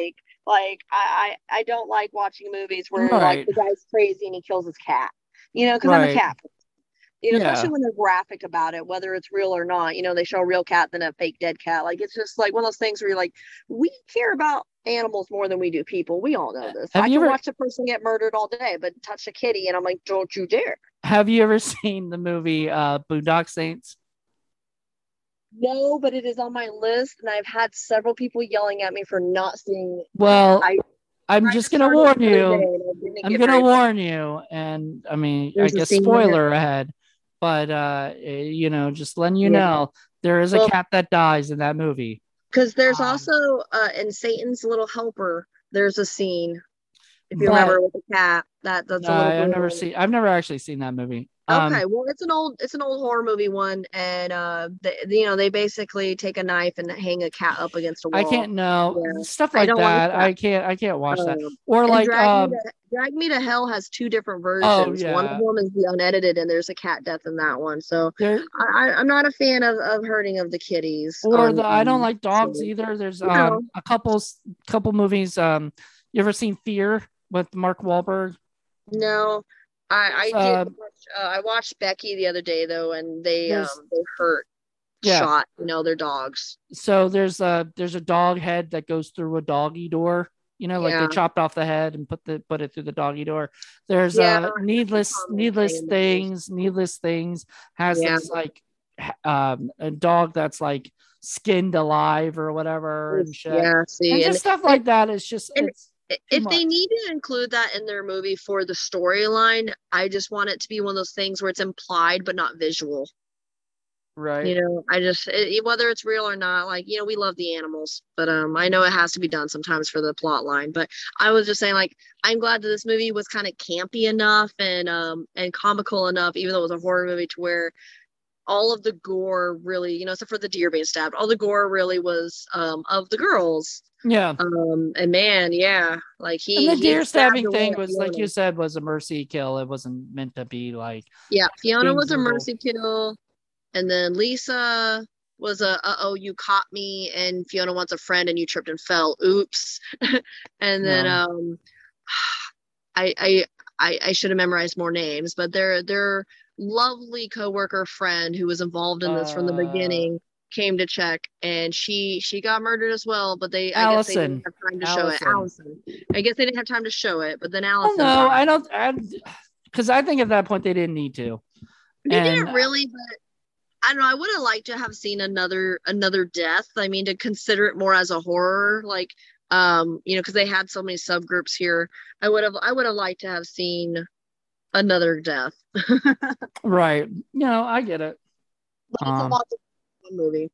Like I, I I don't like watching movies where like Right. the guy's crazy and he kills his cat. You know, because I'm a Right. cat. You know, especially Yeah. when they're graphic about it, whether it's real or not. You know, they show a real cat than a fake dead cat. Like it's just like one of those things where you're like, we care about animals more than we do people. We all know this. Have I you can ever watch a person get murdered all day, but touch a kitty, and I'm like, don't you dare. have you ever seen the movie uh Boondock Saints? No, but it is on my list, and I've had several people yelling at me for not seeing it. Well, I I'm tried just to gonna start it warn the other day, you. and I didn't I'm get gonna very far. warn you, and I mean, I There's a guess scene in it. spoiler ahead, but uh, eh, you know, just letting you Yeah. know, there is a Well, cat that dies in that movie. because there's Um, also uh, in Satan's Little Helper, there's a scene, if you but remember, with the cat. That that's no, a little I've never brutal. seen. I've never actually seen that movie. Um, Okay, well, it's an old it's an old horror movie one, and uh, they, you know, they basically take a knife and hang a cat up against a I wall. can't know Yeah, stuff I like don't like that. that. I can't. I can't watch that. Um, Or and like, Drag Me um, to Drag Me to Hell has two different oh versions. One of yeah, them is the unedited, and there's a cat death in that one. So there I, I- I'm not a fan of, of hurting of the kitties or on. the I don't Um, like dogs so, either. There's no, um a couple couple movies. Um, you ever seen Fear with Mark Wahlberg? no, I There's I did uh watch. Uh, I watched Becky the other day though, and they there's um they hurt yeah. shot you know their dogs. So there's a there's a dog head that goes through a doggy door. You know, like they Yeah, chopped off the head and put the put it through the doggy door. There's yeah, uh that's a needless common thing needless in movies. things needless things has Yeah, this like um a dog that's like skinned alive or whatever and shit yeah. and See, and just stuff and like that. It's just and it's too if they much. need to include that in their movie for the storyline, I just want it to be one of those things where it's implied but not visual. Right. You know, I just it, whether it's real or not, like you know, we love the animals, but um, I know it has to be done sometimes for the plot line. But I was just saying, like, I'm glad that this movie was kind of campy enough and um and comical enough, even though it was a horror movie, to where all of the gore really, you know, except for the deer being stabbed, all the gore really was um of the girls. Yeah. Um, and man, yeah, like And he the he deer stabbed stabbing away thing at was like Fiona. you said was a mercy kill. It wasn't meant to be like Yeah, Fiona being was a brutal. mercy kill, and then Lisa was a uh oh you caught me, and Fiona wants a friend and you tripped and fell. Oops. And then No. um, I I I, I should have memorized more names, but their their lovely coworker friend who was involved in this from the Uh beginning came to check, and she she got murdered as well. But they I guess they didn't Allison. have time to show it. Allison. Allison. I guess they didn't have time to show it, but then Oh Allison no, I died. don't. Because I, I think at that point they didn't need to. They And didn't really, but I don't know. I would have liked to have seen another another death. I mean, to consider it more as a horror, like um, you know, because they had so many subgroups here. I would have I would have liked to have seen another death. But right, you know, I get it. it's a Um, lot of fun movie.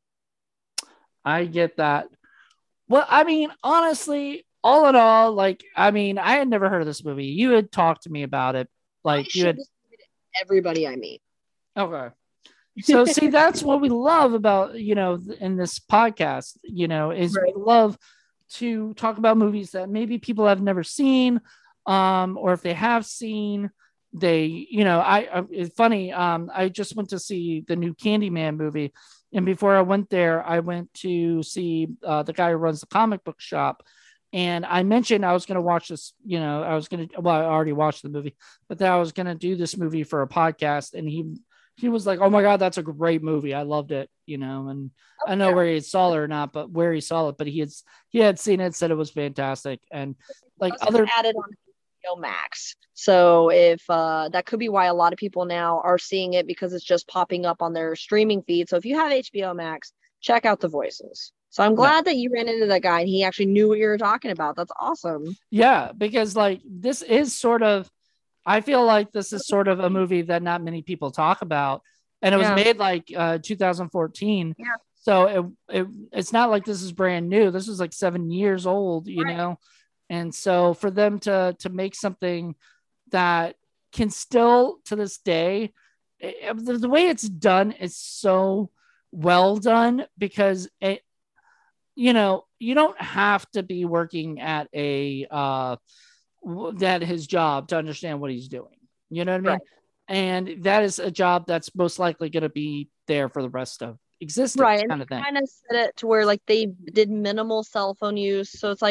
I get that. Well, I mean, honestly, all in all, like, I mean, I had never heard of this movie. You had talked to me about it. I Like, you show had. this movie to everybody I meet. Okay. So see, that's what we love about, you know, in this podcast, you know, is we Right. love to talk about movies that maybe people have never seen, um, or if they have seen, they, you know, I, I it's funny, um, I just went to see the new Candyman movie, and before I went there, I went to see uh, the guy who runs the comic book shop. And I mentioned I was going to watch this, you know, I was going to, well, I already watched the movie, but that I was going to do this movie for a podcast. And he he was like, "Oh my god, that's a great movie. I loved it." You know, and Oh I know yeah. where he saw it or not, but where he saw it, but he had he had seen it, said it was fantastic, and like Plus, it's other added on H B O Max. So if uh, that could be why a lot of people now are seeing it because it's just popping up on their streaming feed. So if you have H B O Max, check out The Voices. So I'm yeah glad that you ran into that guy and he actually knew what you were talking about. That's awesome. yeah because like this is sort of I feel like this is sort of a movie that not many people talk about, and it was Yeah. made like uh, two thousand fourteen. Yeah. So it, it it's not like this is brand new. This was like seven years old, you Right. know, and so for them to to make something that can still to this day, it, the, the way it's done is so well done because it, you know, you don't have to be working at a uh that his job to understand what he's doing. You know what I mean? Right. And that is a job that's most likely going to be there for the rest of existence, Right. And kind they of thing. kind of set it to where like they did minimal cell phone use. So it's like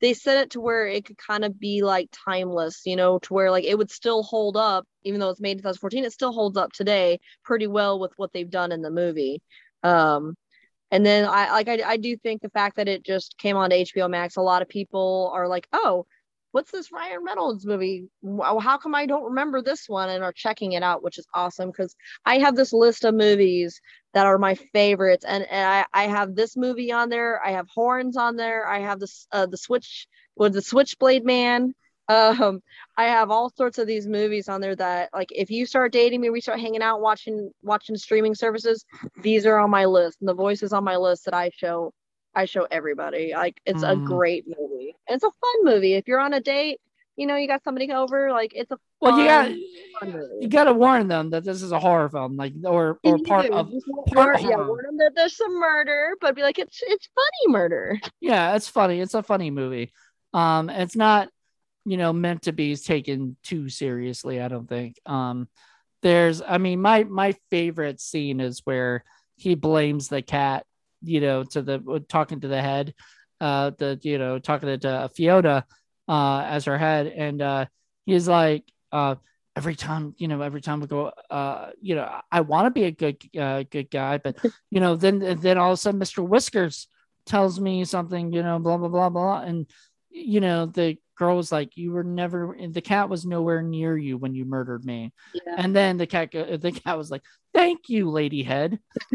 they set it to where it could kind of be like timeless, you know, to where like it would still hold up, even though it's made in twenty fourteen, it still holds up today pretty well with what they've done in the movie. Um, and then I like I, I do think the fact that it just came on to H B O Max, a lot of people are like, oh, what's this Ryan Reynolds movie? How come I don't remember this one? And are checking it out, which is awesome because I have this list of movies that are my favorites, and, and I, I have this movie on there. I have Horns on there. I have this uh, the Switch with the Switchblade Man. Um, I have all sorts of these movies on there that, like, if you start dating me, we start hanging out, watching watching streaming services. These are on my list, and the voices on my list that I show I show everybody. Like, it's mm. a great movie. And it's a fun movie. If you're on a date, you know, you got somebody over, like, it's a well, you got you got to warn them that this is a horror film, like, or or you part do. of part, yeah, warn them that there's some murder, but be like, it's it's funny murder. Yeah, it's funny. It's a funny movie. Um, it's not, you know, meant to be taken too seriously, I don't think. Um, there's, I mean, my my favorite scene is where he blames the cat, you know, to the talking to the head, uh, the you know, talking to, to Fiona, uh, as her head, and uh, he's like, uh, every time, you know, every time we go, uh, you know, I want to be a good, uh, good guy, but you know, then then all of a sudden, Mister Whiskers tells me something, you know, blah blah blah blah, and you know, the girl was like, you were never, the cat was nowhere near you when you murdered me. Yeah. And then the cat, the cat was like, thank you, lady head.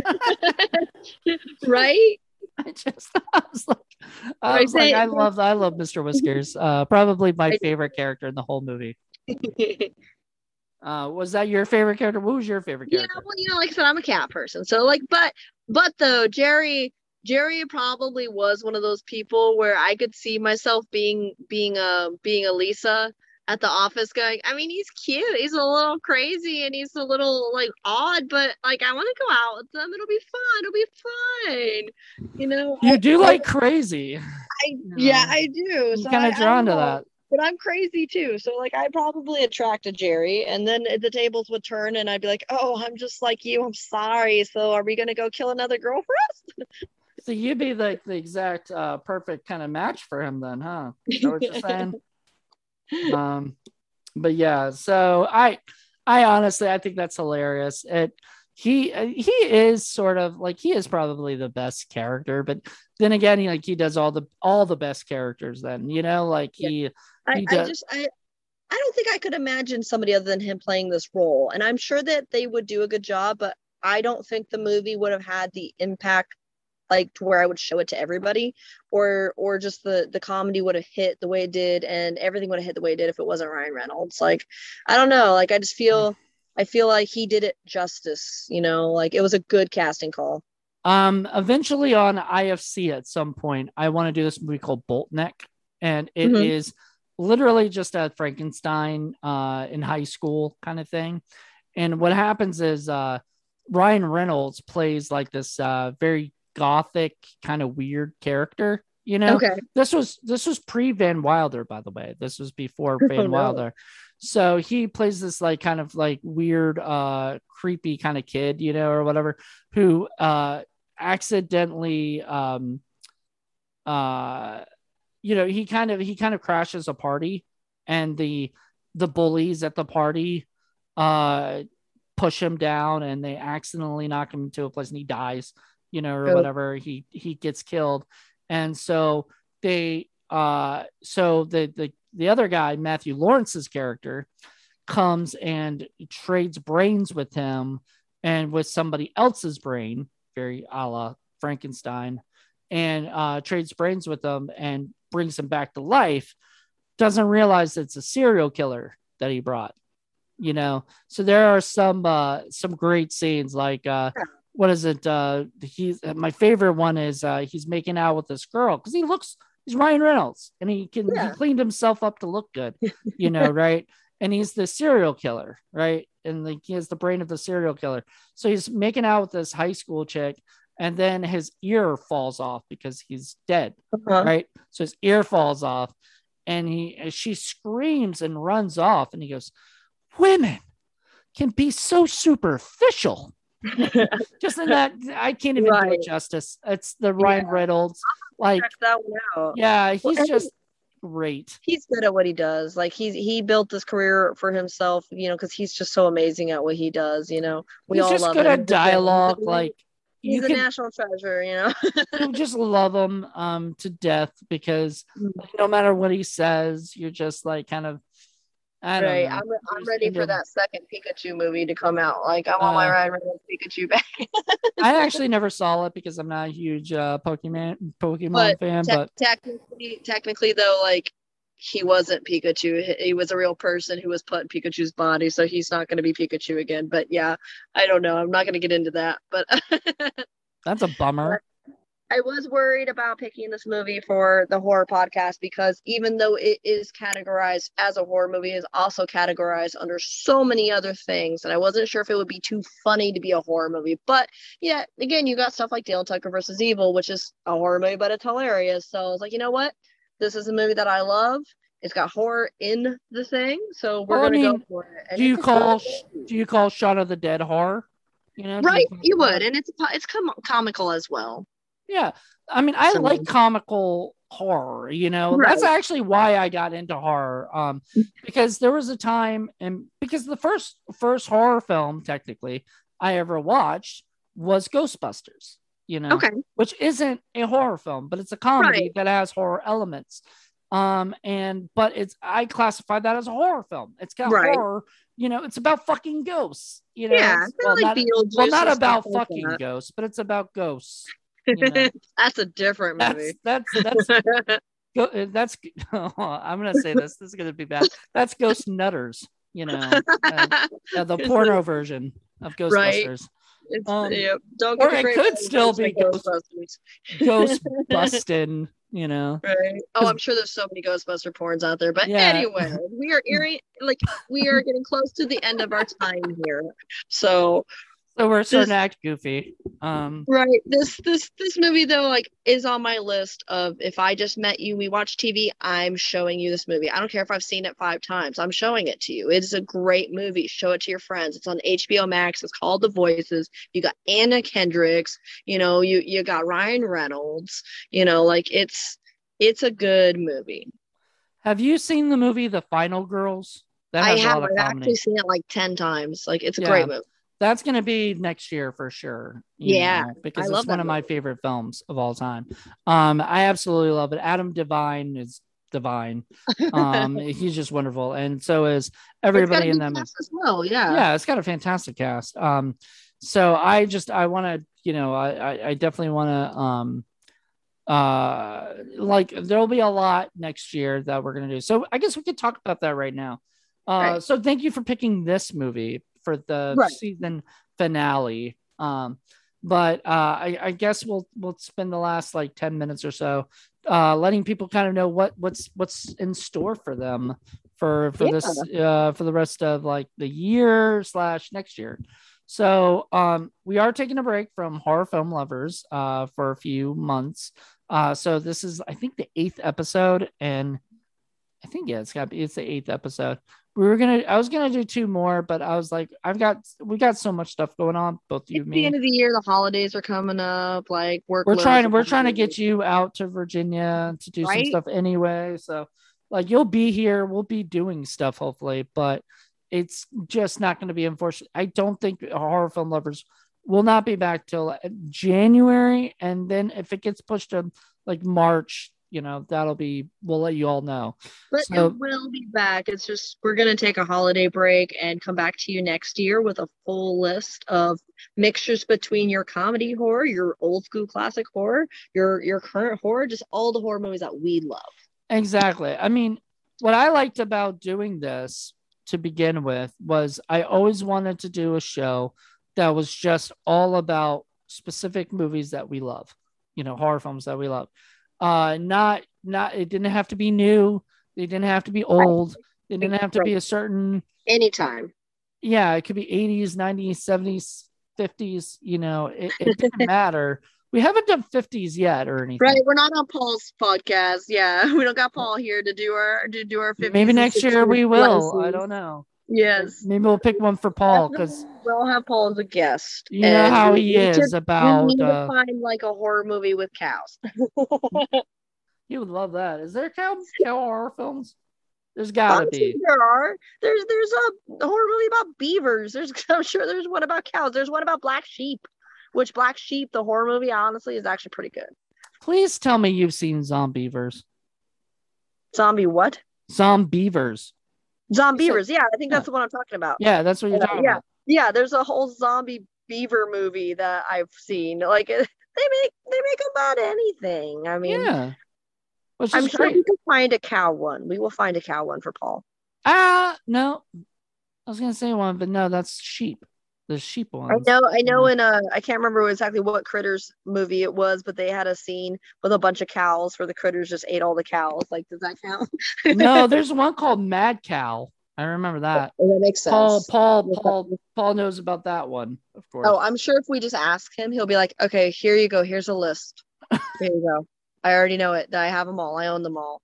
Right. I just, I was like, I was like, I love, I love Mister Whiskers. Uh, probably my favorite character in the whole movie. Uh, was that your favorite character? What was your favorite character? Yeah, well, you know, like I said, I'm a cat person. So like, but, but though, Jerry, Jerry probably was one of those people where I could see myself being being a being a Lisa at the office going, I mean, he's cute. He's a little crazy and he's a little like odd, but like I want to go out with them. It'll be fun. It'll be fun. You know, you I, do I, like crazy. I, yeah, I do. You're so kind of drawn to know, that. But I'm crazy too. So like I'd probably attract a Jerry, and then the tables would turn and I'd be like, oh, I'm just like you. I'm sorry. So are we gonna go kill another girl for us? So you'd be like the exact uh, perfect kind of match for him then, huh? Is that what you're saying? um, but yeah, so I, I honestly, I think that's hilarious. It, he, he is sort of like, he is probably the best character, but then again, he like, he does all the, all the best characters then, you know, like he, yeah. I, he I just, I, I don't think I could imagine somebody other than him playing this role. And I'm sure that they would do a good job, but I don't think the movie would have had the impact like to where I would show it to everybody, or or just the the comedy would have hit the way it did, and everything would have hit the way it did if it wasn't Ryan Reynolds. Like, I don't know, like I just feel I feel like he did it justice, you know, like it was a good casting call. Um, eventually on I F C at some point, I want to do this movie called Boltneck, and it mm-hmm. is literally just a Frankenstein uh in high school kind of thing. And what happens is uh Ryan Reynolds plays like this uh very gothic kind of weird character, you know. Okay. This was this was pre Van Wilder, by the way. This was before Van oh, no. Wilder. So he plays this like kind of like weird, uh, creepy kind of kid, you know, or whatever, who uh accidentally um uh you know, he kind of he kind of crashes a party, and the the bullies at the party uh push him down, and they accidentally knock him into a place, and he dies, you know, or whatever. He he gets killed. And so they uh so the the the other guy, Matthew Lawrence's character, comes and trades brains with him and with somebody else's brain, very a la Frankenstein, and uh trades brains with them and brings him back to life. Doesn't realize it's a serial killer that he brought, you know. So there are some uh some great scenes, like uh what is it? Uh, he's my favorite one is uh, he's making out with this girl because he looks, he's Ryan Reynolds, and he can yeah. he cleaned himself up to look good, you know, right? And he's the serial killer, right? And like he has the brain of the serial killer. So he's making out with this high school chick, and then his ear falls off because he's dead, uh-huh. right? So his ear falls off, and he she screams and runs off, and he goes, "Women can be so superficial." Just in that, I can't even right. do it justice. It's the Ryan yeah. Reynolds, like that one out. Yeah, he's well, just great. He's good at what he does. Like he's he built this career for himself, you know, because he's just so amazing at what he does. You know, we He's all just love good him. at He's a, he's dialogue. a, Like you he's a can national treasure. You know. you just love him um to death because like, no matter what he says, you're just like kind of I don't Right. know. I'm I'm You're just ready into for him. that second Pikachu movie to come out. Like I want my Uh, Ryan Reynolds Pikachu back. I actually never saw it because I'm not a huge uh, Pokemon But Pokemon fan, te- but technically, technically though, like he wasn't Pikachu. He, he was a real person who was put in Pikachu's body, so he's not going to be Pikachu again. But yeah, I don't know. I'm not going to get into that. But that's a bummer. I was worried about picking this movie for the horror podcast because even though it is categorized as a horror movie, it is also categorized under so many other things. And I wasn't sure if it would be too funny to be a horror movie. But yeah, again, you got stuff like Dale Tucker versus Evil, which is a horror movie, but it's hilarious. So I was like, you know what? This is a movie that I love. It's got horror in the thing. So we're Well, I going to go mean, for it. And do you it's a good call movie. do you call Shaun of the Dead horror? You know, do you Right? call You horror? would. And it's, it's com- comical as well. Yeah. I mean, I So, like comical horror, you know. right. That's actually why I got into horror. Um, because there was a time and because the first first horror film technically I ever watched was Ghostbusters, you know, Okay. which isn't a horror film, but it's a comedy Right. that has horror elements. Um, and but it's I classify that as a horror film. It's got Right. horror, you know, it's about fucking ghosts, you know. Yeah, It's- well, like not Beetlejuice well, not and about stuff like fucking that. ghosts, but it's about ghosts. You know, That's a different that's movie. that's that's go- that's. Oh, I'm gonna say this. This is gonna be bad. That's Ghost Nutters. You know, uh, uh, the porno version of Right. Ghostbusters. It's Um, yep. Don't or get the it great could Value still Bunch be like Ghost Ghostbusters. Ghost Bustin'. You know, Right. Oh, I'm sure there's so many Ghostbuster porns out there. But yeah. anyway, we are eerie, like we are getting close to the end of our time here. So So we're starting this to act goofy. Um, right. This this this movie though, like, is on my list of if I just met you, we watch T V, I'm showing you this movie. I don't care if I've seen it five times. I'm showing it to you. It is a great movie. Show it to your friends. It's on H B O Max. It's called The Voices. You got Anna Kendricks, you know, you you got Ryan Reynolds, you know, like it's it's a good movie. have you seen the movie The Final Girls? That I has a have lot of I've comedy. actually seen it like ten times. Like it's a Yeah. great movie. That's going to be next year for sure. You Yeah, know, because I it's love one that of my movie. favorite films of all time. Um, I absolutely love it. Adam Devine is divine. Um, he's just wonderful, and so is It's got a everybody in good that movie. cast as well. Yeah. Yeah, it's got a fantastic cast. Um, so I just I want to, you know, I I, I definitely want to um uh like there'll be a lot next year that we're gonna do. So I guess we could talk about that right now. Uh, Right. so thank you for picking this movie for the Right. season finale. Um, but uh, I, I guess we'll we'll spend the last like ten minutes or so uh, letting people kind of know what what's what's in store for them for for Yeah. this uh, for the rest of like the year slash next year. So um, we are taking a break from horror film lovers uh, for a few months. Uh, so this is I think the eighth episode, and I think yeah, it's got it's the eighth episode. We were gonna I was gonna do two more, but I was like, I've got we got so much stuff going on, both you It's and the me. end of the year. The holidays are coming up. Like work. We're trying loads we're are trying to coming get you out to Virginia to do some right. stuff anyway. So like you'll be here, we'll be doing stuff hopefully, but it's just not going to be unfortunate. I don't think horror film lovers will not be back till January, and then if it gets pushed to like March, you know, that'll be we'll let you all know. But So it will be back. It's just we're gonna take a holiday break and come back to you next year with a full list of mixtures between your comedy horror, your old school classic horror, your your current horror, just all the horror movies that we love. exactly. I mean, what I liked about doing this to begin with was I always wanted to do a show that was just all about specific movies that we love, you know, horror films that we love. Uh, not, not, it didn't have to be new. They didn't have to be old. They didn't have to be a certain, Anytime. yeah, it could be eighties, nineties, seventies, fifties, you know, it, it didn't matter. We haven't done fifties yet or anything. Right. We're not on Paul's podcast. Yeah. We don't got Paul here to do our to do our fifties. Maybe next year we will. slices. I don't know. Yes. Maybe we'll pick one for Paul because we'll have Paul as a guest. You know how he is to, about we need uh, to find like a horror movie with cows. You would love that. Is there cow cow horror films? There's gotta I'm sure be. there are. There's there's a horror movie about beavers. There's I'm sure there's one about cows. There's one about black sheep, which Black Sheep, the horror movie, honestly, is actually pretty good. Please tell me you've seen Zombievers. Zombie what? Zombievers. Zombievers. Yeah, I think Yeah. that's the one I'm talking about. Yeah, that's what you're Yeah, talking yeah. about. Yeah, there's a whole zombie beaver movie that I've seen. Like they make they make about anything. I mean, Yeah. Which I'm is sure we great. can find a cow one. We will find a cow one for Paul. Ah, no. I was gonna say one, but no, that's sheep. The sheep I ones. know, I know. Yeah. In a, I can't remember exactly what Critters movie it was, but they had a scene with a bunch of cows where the critters just ate all the cows. Like, does that count? No, there's one called Mad Cow. I remember that. That makes sense. Paul, Paul, Yes, Paul, that- Paul knows about that one, of course. Oh, I'm sure if we just ask him, he'll be like, "Okay, here you go. Here's a list. Here you go. I already know it. I have them all. I own them all."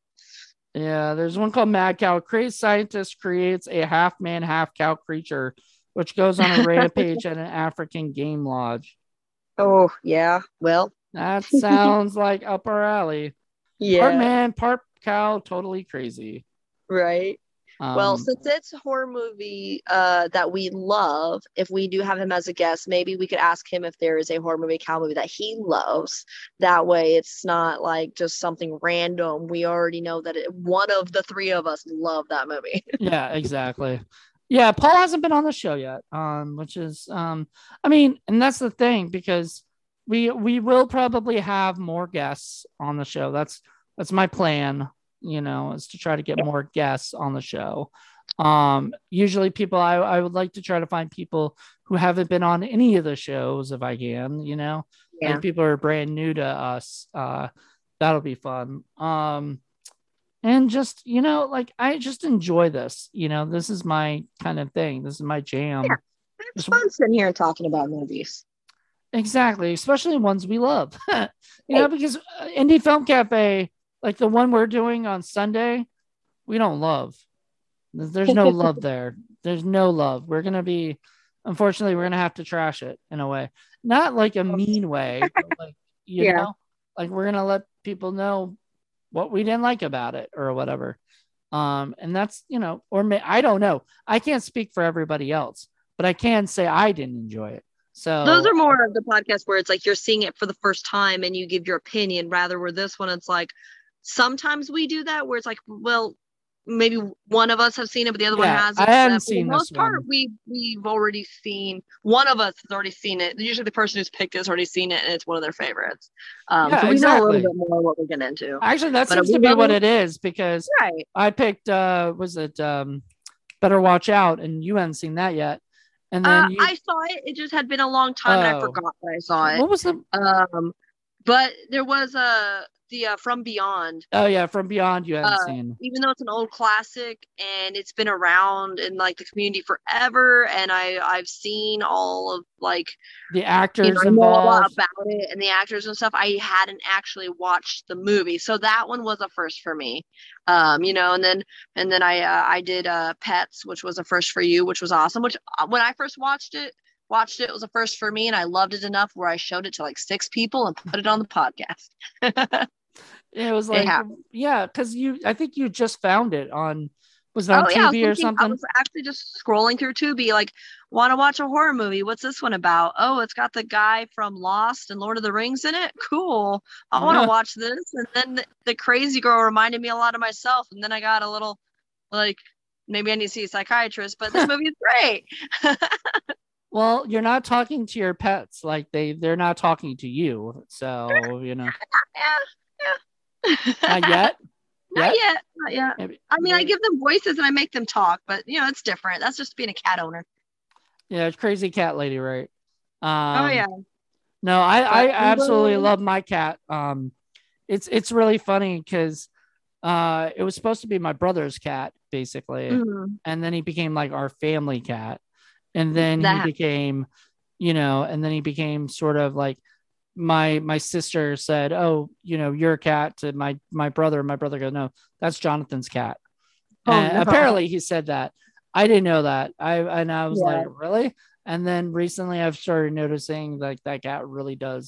Yeah, there's one called Mad Cow. Crazed scientist creates a half man, half cow creature, which goes on a rampage at an African game lodge. Oh, yeah. Well, That sounds like up our alley. yeah. Part man, part cow, totally crazy. Right. Um, Well, since it's a horror movie uh, that we love, if we do have him as a guest, maybe we could ask him if there is a horror movie, cow movie that he loves. That way, it's not like just something random. We already know that it, one of the three of us love that movie. yeah, exactly. Yeah, Paul hasn't been on the show yet, um, which is, um, I mean, and that's the thing because we we will probably have more guests on the show. That's that's my plan. You know, is to try to get more guests on the show. Um, usually people, I, I would like to try to find people who haven't been on any of the shows if I can, you know, Yeah. like people are brand new to us. Uh, that'll be fun. Um, and just, you know, like, I just enjoy this, you know, this is my kind of thing. This is my jam. Yeah. It's fun sitting here and talking about movies. Exactly. Especially ones we love, you know, because uh, Indie Film Cafe, like the one we're doing on Sunday, we don't love. There's no love there. There's no love. We're going to be, unfortunately, we're going to have to trash it in a way. Not like a mean way, but like, you Yeah. know, like we're going to let people know what we didn't like about it or whatever. Um, and that's, you know, or may, I don't know. I can't speak for everybody else, but I can say I didn't enjoy it. So Those are more of the podcasts where it's like you're seeing it for the first time and you give your opinion, rather where this one, it's like sometimes we do that where it's like, well, maybe one of us have seen it, but the other Yeah, one hasn't. I hadn't But for seen the this most part, one. we we've already seen one of us has already seen it. Usually the person who's picked it has already seen it and it's one of their favorites. Um, Yeah, so we know a little exactly. bit more what we're getting into. Actually, that But seems we to be love what it. it is because Right. I picked, uh, was it um, Better Watch Out, and you hadn't seen that yet. And then Uh, you, I saw it. It just had been a long time and I Oh. forgot that I saw it. what was the, Um, but there was a the uh, From Beyond. oh yeah, From Beyond you hadn't Uh, seen. even though it's an old classic and it's been around in like the community forever, and I I've seen all of like The you know actors I know a lot involved. about it and the actors and stuff. I hadn't actually watched the movie, so that one was a first for me. Um, you know, and then and then I uh, I did uh Pets, which was a first for you, which was awesome. Which uh, when I first watched it. Watched it, it was a first for me, and I loved it enough where I showed it to like six people and put it on the podcast. It was It like, happened. yeah, because you, I think you just found it on, was it on Oh yeah, I was, Tubi or looking, I something? was actually just scrolling through Tubi, like, want to watch a horror movie? What's this one about? Oh, it's got the guy from Lost and Lord of the Rings in it. Cool. I want to Yeah. watch this. And then the, the crazy girl reminded me a lot of myself. And then I got a little like, maybe I need to see a psychiatrist, but this movie is great. Well, you're not talking to your pets like they, they're not talking to you. So, you know, Yeah, yeah. not yet. Not Yet? yet. Not yet. Maybe, I mean, I maybe- give them voices and I make them talk, but you know, it's different. That's just being a cat owner. yeah, it's crazy cat lady, right? Um, Oh yeah. No, I, I But I'm absolutely going- love my cat. Um, it's it's really funny because uh, it was supposed to be my brother's cat, basically, Mhm. and then he became like our family cat, and then That he hap- became, you know, and then he became sort of like my my sister said, "Oh, you know, you're a cat," to my my brother. My brother goes, "No, that's Jonathan's cat." Oh, And no. apparently he said that. I didn't know that. I and I was Yeah. like, really? And then recently I've started noticing like that cat really does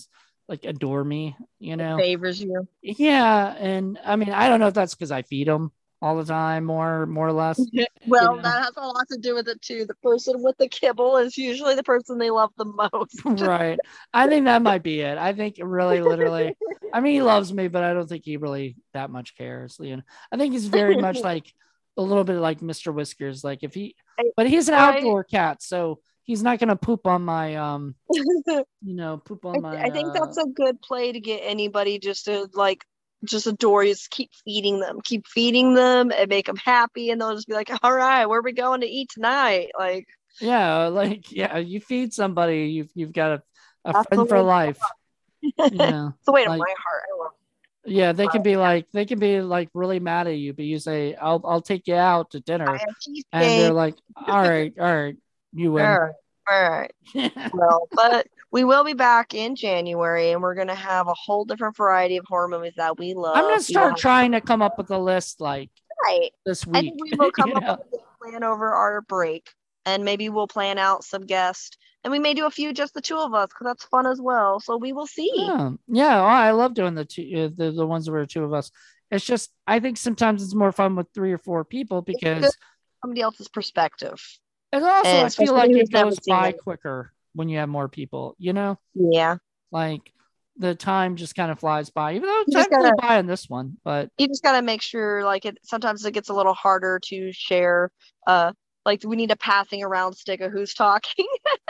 like adore me, you know? Favors you. Yeah. And I mean, I don't know if that's because I feed them all the time, more, more or less, you Well, know? that has a lot to do with it too. The person with the kibble is usually the person they love the most. Right. I think that might be it. I think really, literally, I mean, he loves me, but I don't think he really that much cares. You know, I think he's very much like a little bit like mister Whiskers. Like if he, I, but he's an I, outdoor cat, so he's not gonna poop on my, um, I, you know, poop on my, I think uh, that's a good play to get anybody just to like just adore you. Just keep feeding them, keep feeding them, and make them happy, and they'll just be like, "All right, where are we going to eat tonight?" Like yeah, like yeah, you feed somebody, you've you've got a, a that's the friend for way. life. You know, It's the way to like my heart. I love yeah, they can my be like they can be like really mad at you, but you say, "I'll I'll take you out to I dinner," have and they're cheesecake. like, "All right, all right, you All win." right, all right. I'm Well, but we will be back in January, and we're gonna have a whole different variety of horror movies that we gonna love. We will start have trying to come up with a list like right. this I think week. we will come You up with know, a good plan over our break, and maybe we'll plan out some guests, and we may do a few just the two of us because that's fun as well. So we will see. yeah, yeah. Oh, I love doing the two, uh, the the ones where two of us. It's just I think sometimes it's more fun with three or four people It's good because somebody else's perspective, and also and I feel especially like who's it never goes seen by it. quicker when you have more people. You know, Yeah, like the time just kind of flies by. Even though you just time flew gotta by on this one, but you just gotta make sure like it sometimes it gets a little harder to share uh like we need a passing around stick of who's talking.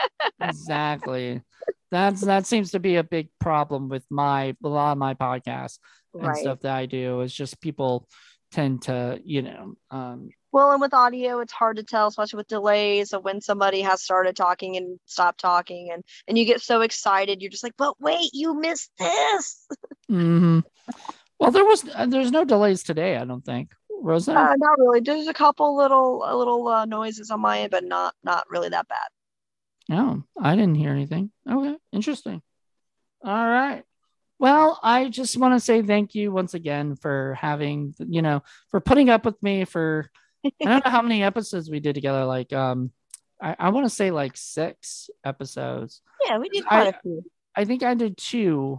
exactly. That's that seems to be a big problem with my a lot of my podcasts and Right. stuff that I do is just people tend to, you know, um Well, and with audio, it's hard to tell, especially with delays of when somebody has started talking and stopped talking, and and you get so excited, you're just like, but wait, you missed this. mhm. Well, there was uh, there's no delays today, I don't think. Was there? Uh, not really. There's a couple little uh, little uh, noises on my end, but not not really that bad. No, I didn't hear anything. Okay, interesting. All right. Well, I just want to say thank you once again for having, you know, for putting up with me for I don't know how many episodes we did together. Like, um, I, I want to say like six episodes. Yeah, we did quite I a few. I think I did two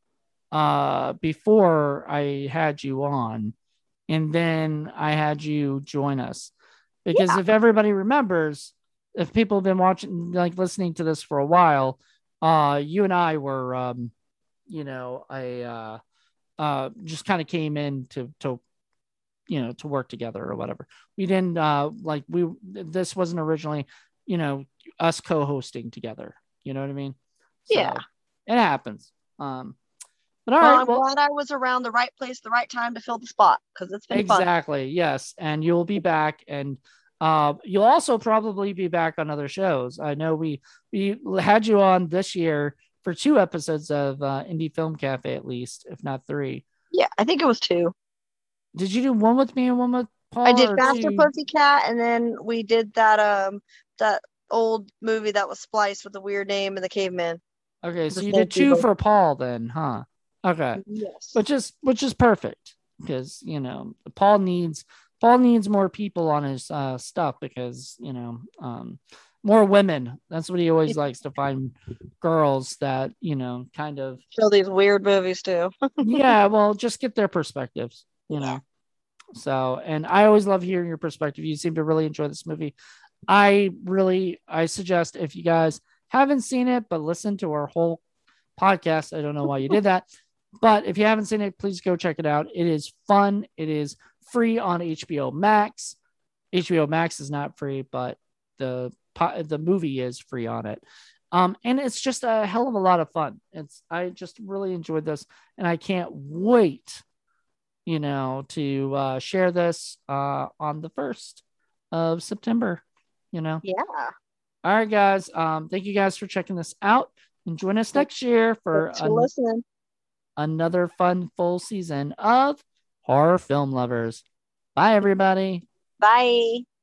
uh before I had you on, and then I had you join us. Because Yeah, if everybody remembers, if people have been watching, like listening to this for a while, uh, you and I were, um, you know, I uh, uh, just kind of came in to to you know to work together or whatever. We didn't uh like we this wasn't originally, you know, us co-hosting together. You know what I mean? yeah. So it happens. Um, but all Well, right, I'm well, glad I was around the right place, the right time to fill the spot because it's been fun. exactly. Yes. And you'll be back and uh, you'll also probably be back on other shows. I know we we had you on this year for two episodes of uh, Indie Film Cafe at least, if not three. Yeah, I think it was two. Did you do one with me and one with I Paul did or Faster two? Pussycat, and then we did that um that old movie that was spliced with the weird name and the caveman, Okay, the so you snake did two people. for Paul then, huh? Okay. Yes. Which is which is perfect because, you know, Paul needs Paul needs more people on his uh stuff because, you know, um more women. That's what he always likes to find girls that, you know, kind of Show these weird movies too. yeah, well, just get their perspectives, you Yeah. know. So, and I always love hearing your perspective. You seem to really enjoy this movie. I really I suggest if you guys haven't seen it but listen to our whole podcast, I don't know why you did that. But if you haven't seen it, please go check it out. It is fun. It is free on H B O Max. H B O Max is not free, but the the movie is free on it. Um, and it's just a hell of a lot of fun. It's I just really enjoyed this, and I can't wait, you know, to uh, share this uh, on the first of September. You know, Yeah. all right, guys. Um, thank you guys for checking this out, and join us next year for Thanks for an, listening. another fun full season of Horror Film Lovers. Bye, everybody. Bye.